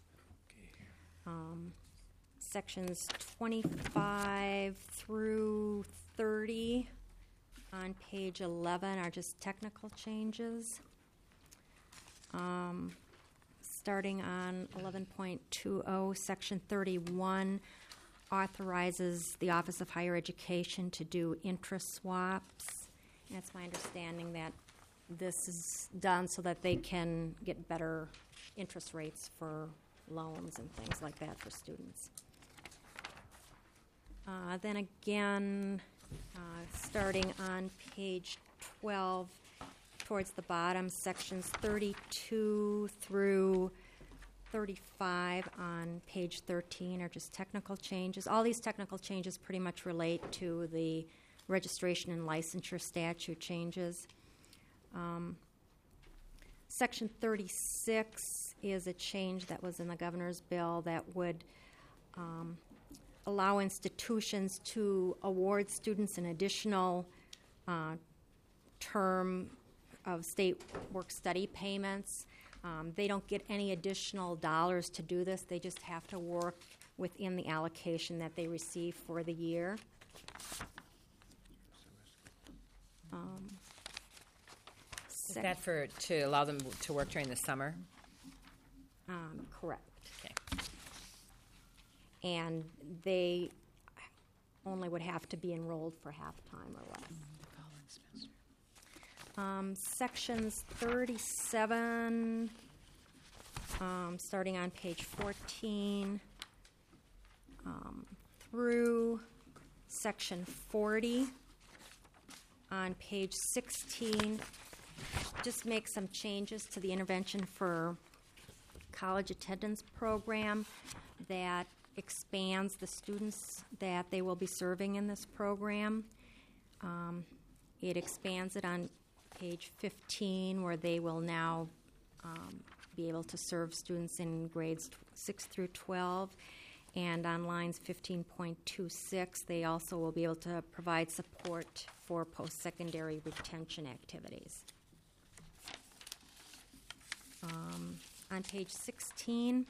Sections 25 through 30 on page 11 are just technical changes. Starting on 11.20, Section 31 authorizes the Office of Higher Education to do interest swaps. And it's my understanding that this is done so that they can get better interest rates for loans and things like that for students. Then again, starting on page 12, towards the bottom, sections 32 through 35 on page 13 are just technical changes. All these technical changes pretty much relate to the registration and licensure statute changes. Section 36 is a change that was in the governor's bill that would allow institutions to award students an additional term of state work-study payments. They don't get any additional dollars to do this. They just have to work within the allocation that they receive for the year. Is that to allow them to work during the summer? Correct. Okay. And they only would have to be enrolled for half-time or less. Sections 37, starting on page 14, through section 40 on page 16, just make some changes to the intervention for college attendance program that expands the students that they will be serving in this program. It expands it on page 15, where they will now be able to serve students in grades 6 through 12. And on lines 15.26, they also will be able to provide support for post-secondary retention activities. On page 16,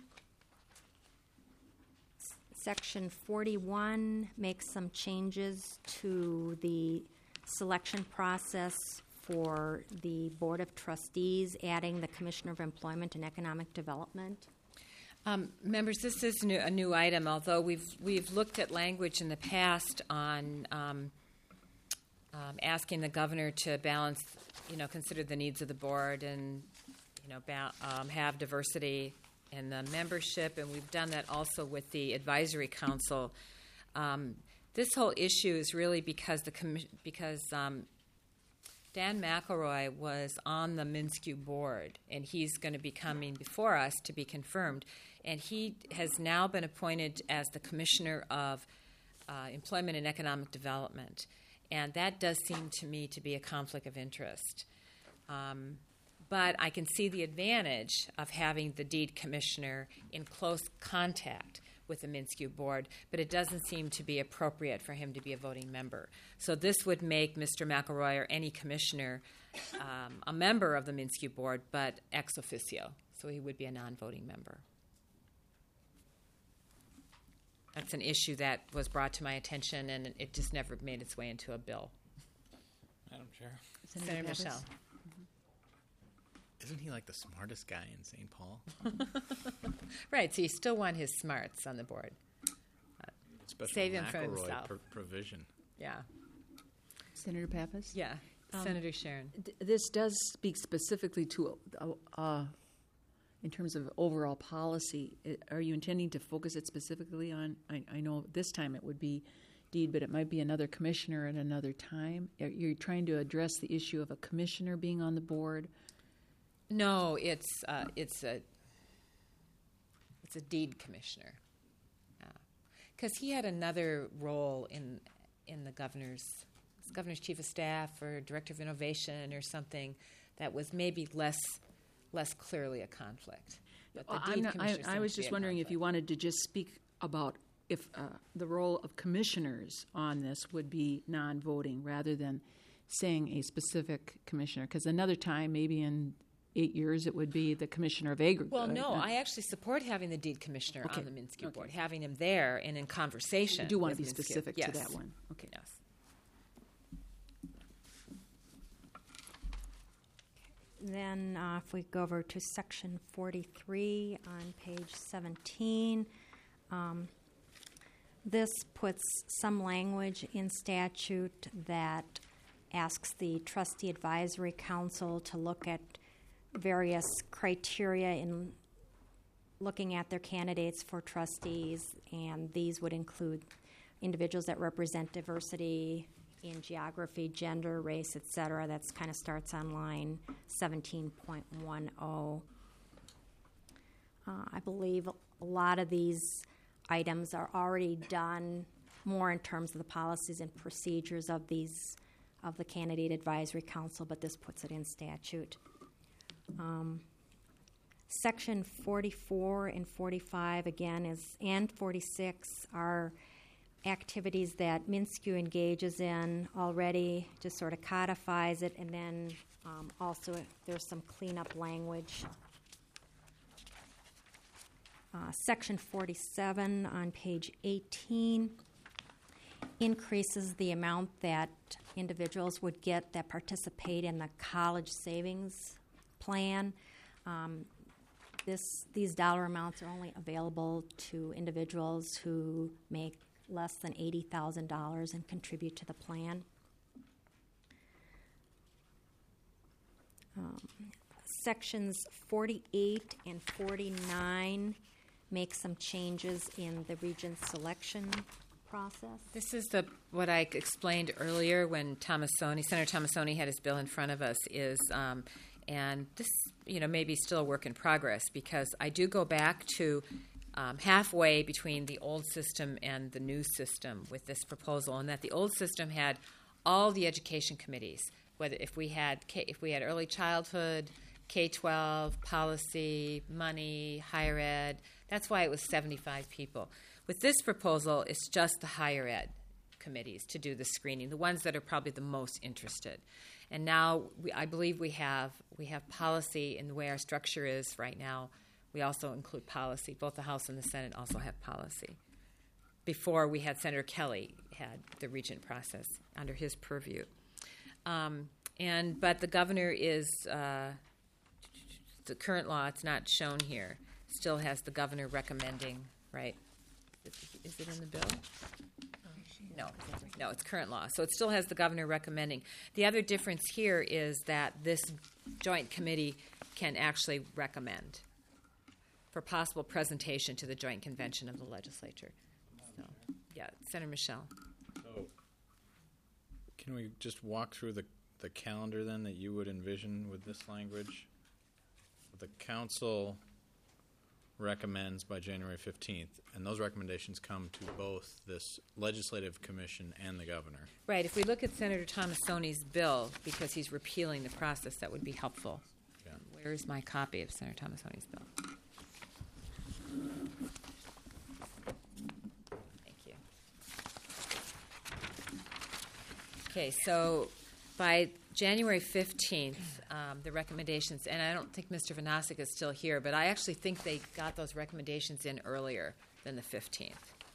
section 41 makes some changes to the selection process for the Board of Trustees, adding the Commissioner of Employment and Economic Development. Members, this is a new item, although we've looked at language in the past on asking the governor to balance, consider the needs of the board and, have diversity in the membership, and we've done that also with the advisory council. This whole issue is really because Dan McElroy was on the MnSCU board, and he's going to be coming before us to be confirmed. And he has now been appointed as the Commissioner of Employment and Economic Development. And that does seem to me to be a conflict of interest. But I can see the advantage of having the deed commissioner in close contact with the MnSCU board, but it doesn't seem to be appropriate for him to be a voting member. So this would make Mr. McElroy or any commissioner a member of the MnSCU board, but ex officio. So he would be a non-voting member. That's an issue that was brought to my attention, and it just never made its way into a bill. Madam Chair. Senator Michelle. Isn't he like the smartest guy in St. Paul? Right, so you still want his smarts on the board. Special Save him from McElroy himself. Provision. Yeah. Senator Pappas? Yeah. Senator Sharon. This does speak specifically to, in terms of overall policy. Are you intending to focus it specifically on, I know this time it would be deed, but it might be another commissioner at another time? You're trying to address the issue of a commissioner being on the board? No, it's a deed commissioner, because he had another role in the governor's chief of staff or director of innovation or something that was maybe less clearly a conflict. But the deed commissioner I seems was to be just a wondering if conflict. you wanted to just speak about if the role of commissioners on this would be non-voting rather than saying a specific commissioner, because another time, maybe in 8 years, it would be the commissioner of agriculture. Well, no, I actually support having the deed commissioner on the MnSCU board, having him there and in conversation. You do want to with be MnSCU. specific Yes. to that one. Okay. Yes. Then if we go over to section 43 on page 17, this puts some language in statute that asks the trustee advisory council to look at various criteria in looking at their candidates for trustees, and these would include individuals that represent diversity in geography, gender, race, etc. That's kind of starts on line 17.10. I believe a lot of these items are already done more in terms of the policies and procedures of the candidate advisory council, but this puts it in statute. Section 44 and 45 again and 46 are activities that MnSCU engages in already, just sort of codifies it, and then also there's some cleanup language. Section 47 on page 18 increases the amount that individuals would get that participate in the college savings plan. These dollar amounts are only available to individuals who make less than $80,000 and contribute to the plan. Sections 48 and 49 make some changes in the regent selection process. This is what I explained earlier when Senator Tomassoni had his bill in front of us and this, may be still a work in progress, because I do go back to halfway between the old system and the new system with this proposal, and that the old system had all the education committees, whether if we had early childhood, K-12, policy, money, higher ed. That's why it was 75 people. With this proposal, it's just the higher ed committees to do the screening, the ones that are probably the most interested. And now I believe we have policy in the way our structure is right now. We also include policy. Both the House and the Senate also have policy. Before, we had Senator Kelly had the regent process under his purview. But the governor is, the current law, it's not shown here, still has the governor recommending, right? Is it in the bill? No, it's current law. So it still has the governor recommending. The other difference here is that this joint committee can actually recommend for possible presentation to the joint convention of the legislature. So, yeah, Senator Michelle. So, can we just walk through the calendar then that you would envision with this language? The council recommends by January 15th, and those recommendations come to both this legislative commission and the governor. Right. If we look at Senator Tomassoni's bill, because he's repealing the process, that would be helpful. Yeah. Where's my copy of Senator Tomassoni's bill? Thank you. Okay, so by January 15th, the recommendations, and I don't think Mr. Vanasek is still here, but I actually think they got those recommendations in earlier than the 15th.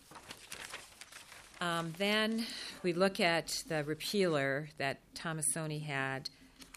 Then we look at the repealer that Tomassoni had.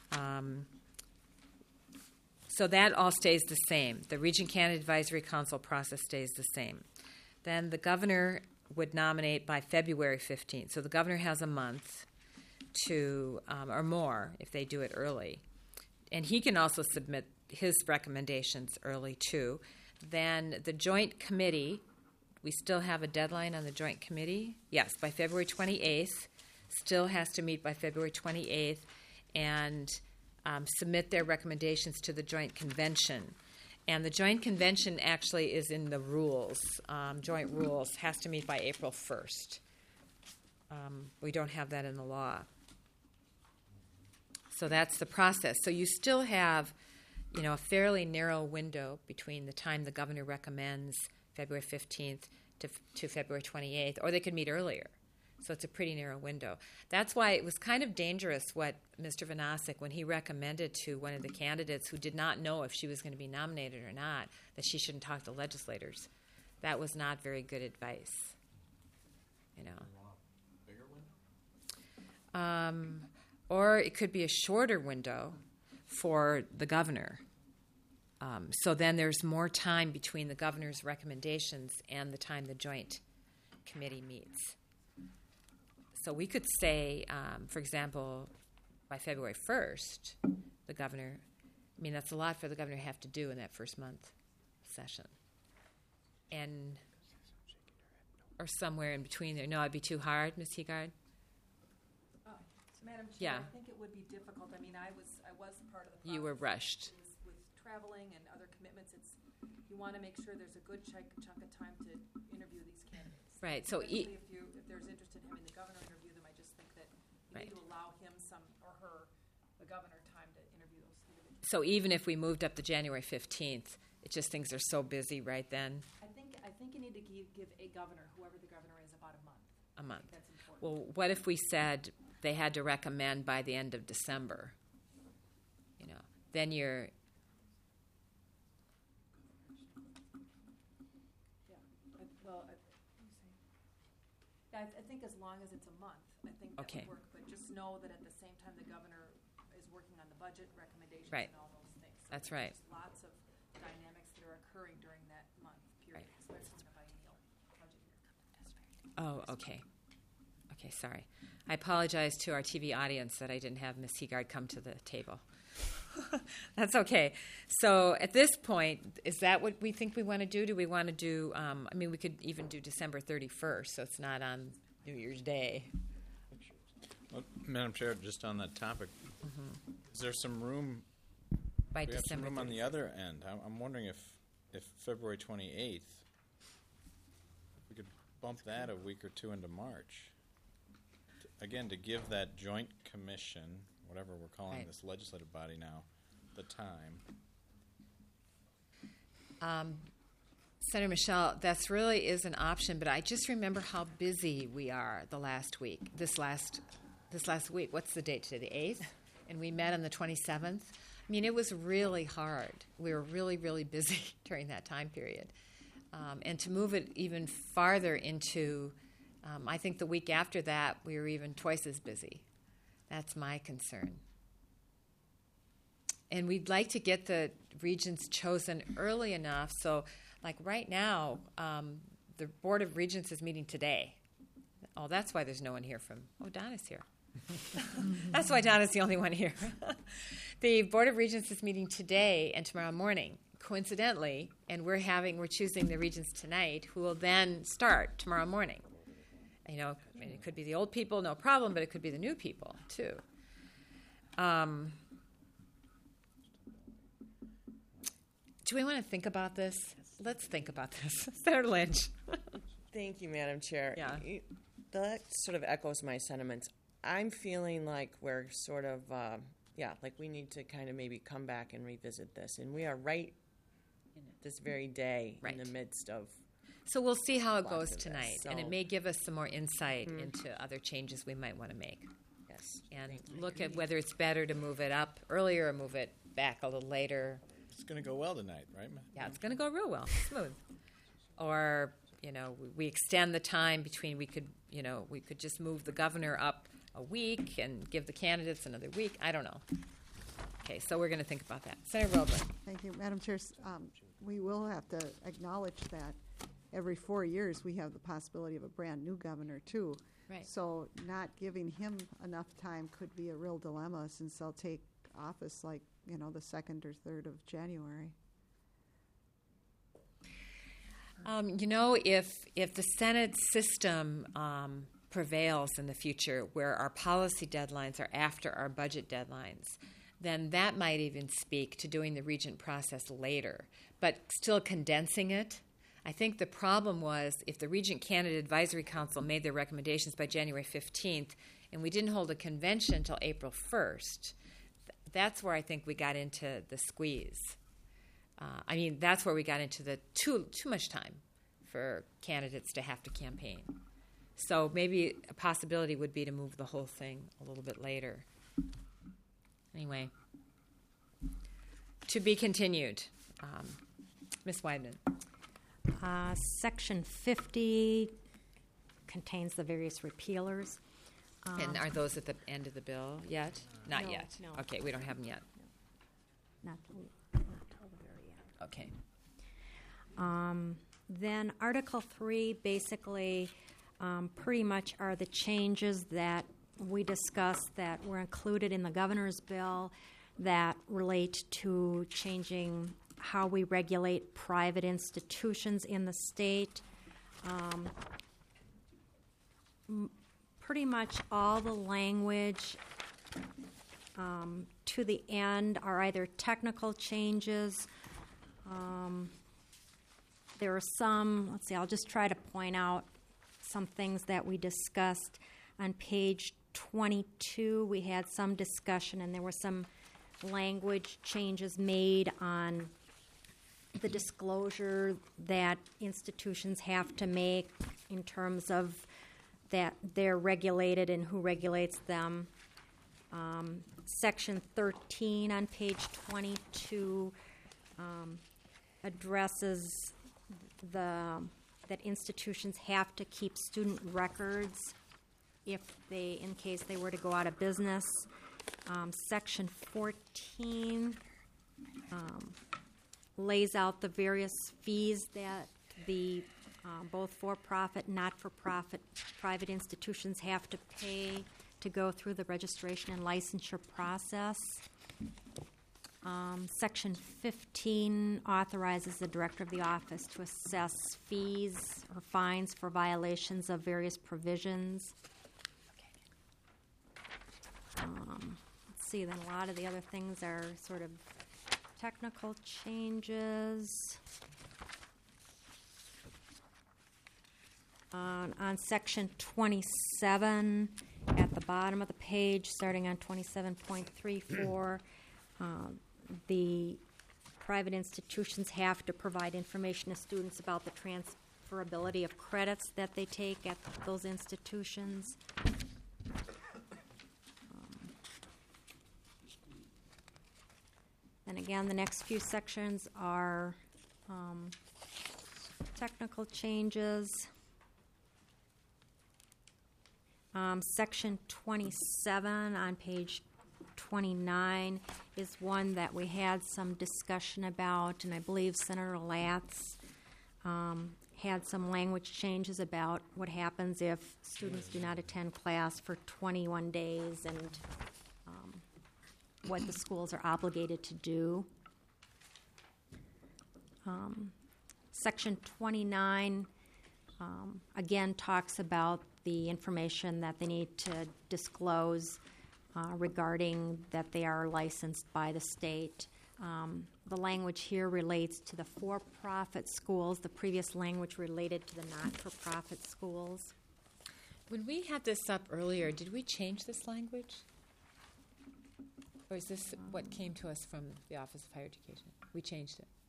So that all stays the same. The Region Candidate Advisory Council process stays the same. Then the governor would nominate by February 15th. So the governor has a month to, or more if they do it early. And he can also submit his recommendations early too. Then the joint committee, we still have a deadline on the joint committee. Yes, by February 28th, still has to meet by February 28th and submit their recommendations to the joint convention. And the joint convention actually is in the rules, joint rules, has to meet by April 1st. We don't have that in the law. So that's the process. So you still have, a fairly narrow window between the time the governor recommends, February 15th to February 28th, or they could meet earlier. So it's a pretty narrow window. That's why it was kind of dangerous what Mr. Vanasek, when he recommended to one of the candidates who did not know if she was going to be nominated or not, that she shouldn't talk to legislators. That was not very good advice. Or it could be a shorter window for the governor. So then there's more time between the governor's recommendations and the time the joint committee meets. So we could say, for example, by February 1st, the governor, that's a lot for the governor to have to do in that first month session. Or somewhere in between there. No, it'd be too hard, Ms. Heegard? Madam Chair, Yeah. I think it would be difficult. I was part of the process. You were rushed. With traveling and other commitments, you want to make sure there's a good chunk of time to interview these candidates. Right. So if there's interest in having the governor interview them, I just think that you need to allow him or her, the governor, time to interview those individuals. So even if we moved up to January 15th, it just things are so busy right then. I think you need to give a governor, whoever the governor is, about a month. A month. That's important. Well, what if we said they had to recommend by the end of December? Then you're. I think as long as it's a month, I think that would work. But just know that at the same time, the governor is working on the budget recommendations and all those things. So That's right. There's lots of dynamics that are occurring during that month period, especially in the biennial budget year. Oh, okay. Okay, sorry. I apologize to our TV audience that I didn't have Ms. Heegard come to the table. That's okay. So at this point, is that what we think we want to do? Do we want to do, we could even do December 31st, so it's not on New Year's Day. Well, Madam Chair, just on that topic, is there some room? By we have some December room on the 31st. other end. I'm wondering if February 28th, we could bump that a week or two into March. Again, to give that joint commission, whatever we're calling this legislative body now, the time. Senator Michelle, that's really is an option, but I just remember how busy we are this last week. What's the date today? The 8th? And we met on the 27th. It was really hard. We were really, really busy during that time period. And to move it even farther into, I think the week after that, we were even twice as busy. That's my concern. And we'd like to get the regents chosen early enough. So, like right now, the Board of Regents is meeting today. Oh, that's why there's no one here from. Oh, Donna's here. That's why Donna's the only one here. The Board of Regents is meeting today and tomorrow morning, coincidentally, and we're choosing the regents tonight, who will then start tomorrow morning. You know, I mean, it could be the old people, no problem, but it could be the new people too. Do we want to think about this? Let's think about this. Senator Lynch. Thank you, Madam Chair. Yeah. That sort of echoes my sentiments. I'm feeling like we're sort of, like we need to kind of maybe come back and revisit this. And we are right this very day in the midst of. So we'll see how it goes this, tonight, so- and it may give us some more insight into other changes we might want to make. Yes. And look at whether it's better to move it up earlier or move it back a little later. It's going to go well tonight, right? Yeah, it's going to go real well, smooth. Or, you know, we extend the time between, we could just move the governor up a week and give the candidates another week. I don't know. Okay, so we're going to think about that. Senator Roebler. Thank you, Madam Chair. We will have to acknowledge that every 4 years we have the possibility of a brand new governor too. Right. So not giving him enough time could be a real dilemma, since they'll take office like, the 2nd or 3rd of January. If the Senate system prevails in the future, where our policy deadlines are after our budget deadlines, then that might even speak to doing the regent process later, but still condensing it. I think the problem was if the Regent Candidate Advisory Council made their recommendations by January 15th and we didn't hold a convention until April 1st, that's where I think we got into the squeeze. That's where we got into the too much time for candidates to have to campaign. So maybe a possibility would be to move the whole thing a little bit later. Anyway, to be continued. Ms. Weidman. Section 50 contains the various repealers. And are those at the end of the bill yet? Not No, yet. no. Okay, we don't have them yet. Not till the very end. Okay. Then Article 3 basically pretty much are the changes that we discussed that were included in the governor's bill that relate to changing how we regulate private institutions in the state. Pretty much all the language to the end are either technical changes. There are some, I'll just try to point out some things that we discussed. On page 22, we had some discussion, and there were some language changes made on the disclosure that institutions have to make in terms of that they're regulated and who regulates them. Section 13 on page 22 addresses that institutions have to keep student records in case they were to go out of business. Section 14 lays out the various fees that the both for-profit, not-for-profit, private institutions have to pay to go through the registration and licensure process. Section 15 authorizes the director of the office to assess fees or fines for violations of various provisions. Let's see, then a lot of the other things are sort of technical changes. On section 27, at the bottom of the page, starting on 27.34, the private institutions have to provide information to students about the transferability of credits that they take at those institutions. And again, the next few sections are technical changes. Section 27 on page 29 is one that we had some discussion about, and I believe Senator Latz had some language changes about what happens if students do not attend class for 21 days and what the schools are obligated to do. Section 29 again talks about the information that they need to disclose regarding that they are licensed by the state. The language here relates to the for-profit schools. The previous language related to the not-for-profit schools. When we had this up earlier, did we change this language? Or is this what came to us from the Office of Higher Education? We changed it.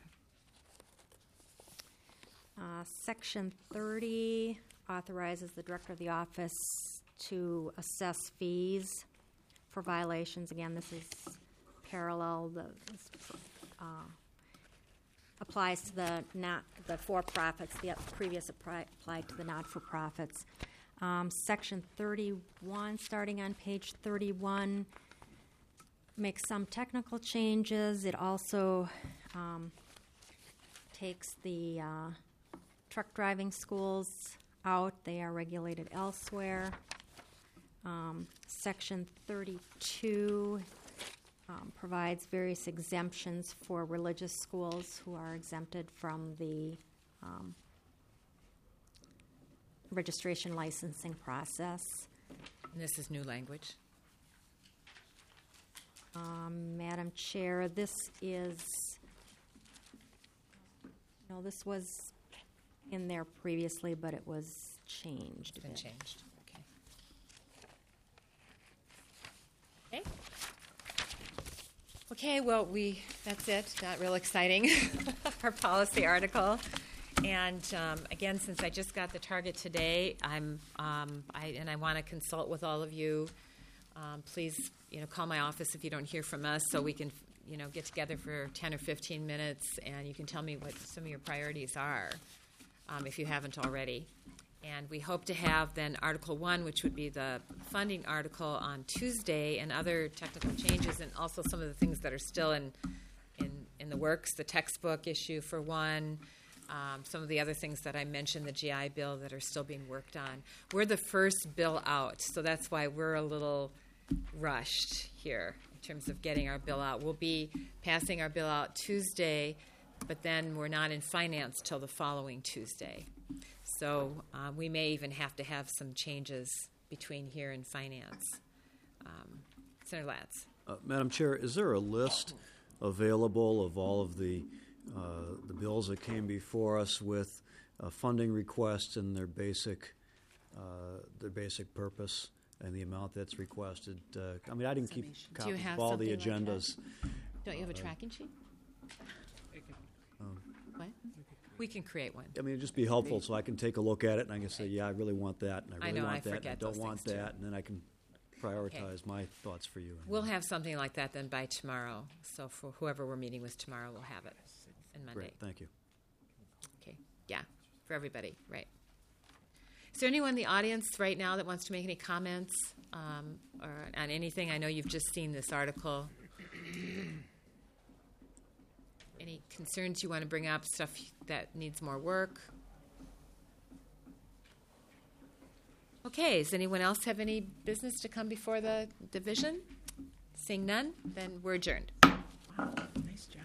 Okay. Section 30 authorizes the director of the office to assess fees for violations. Again, this is parallel. Applies to the for-profits. The previous applied to the not-for-profits. Section 31, starting on page 31, makes some technical changes. It also takes the truck driving schools out. They are regulated elsewhere. Section 32 provides various exemptions for religious schools who are exempted from the registration licensing process. And this is new language. Madam Chair, this is, no, this was in there previously, but it was changed. It's been changed. Okay. Okay. Okay, well, that's it. Not real exciting, our policy article. And again, since I just got the target today, I want to consult with all of you. Please, call my office if you don't hear from us, so we can, get together for 10 or 15 minutes, and you can tell me what some of your priorities are, if you haven't already. And we hope to have then Article 1, which would be the funding article, on Tuesday, and other technical changes, and also some of the things that are still in the works, the textbook issue for one, some of the other things that I mentioned, the GI Bill, that are still being worked on. We're the first bill out, so that's why we're a little rushed here in terms of getting our bill out. We'll be passing our bill out Tuesday, but then we're not in finance till the following Tuesday. So we may even have to have some changes between here and finance. Senator Latz. Madam Chair, is there a list available of all of the bills that came before us with funding requests and their basic purpose and the amount that's requested? I didn't keep copies of all the agendas. Don't you have a tracking sheet? What? We can create one. It'd just be helpful so I can take a look at it and I can say, yeah, I really want that, and I really want that, and I don't want that, and then I can prioritize my thoughts for you. We'll have something like that then by tomorrow. So for whoever we're meeting with tomorrow, we'll have it on Monday. Great, thank you. Okay, yeah, for everybody, right. Is there anyone in the audience right now that wants to make any comments or on anything? I know you've just seen this article. Any concerns you want to bring up, stuff that needs more work? Okay, does anyone else have any business to come before the division? Seeing none, then we're adjourned. Nice job.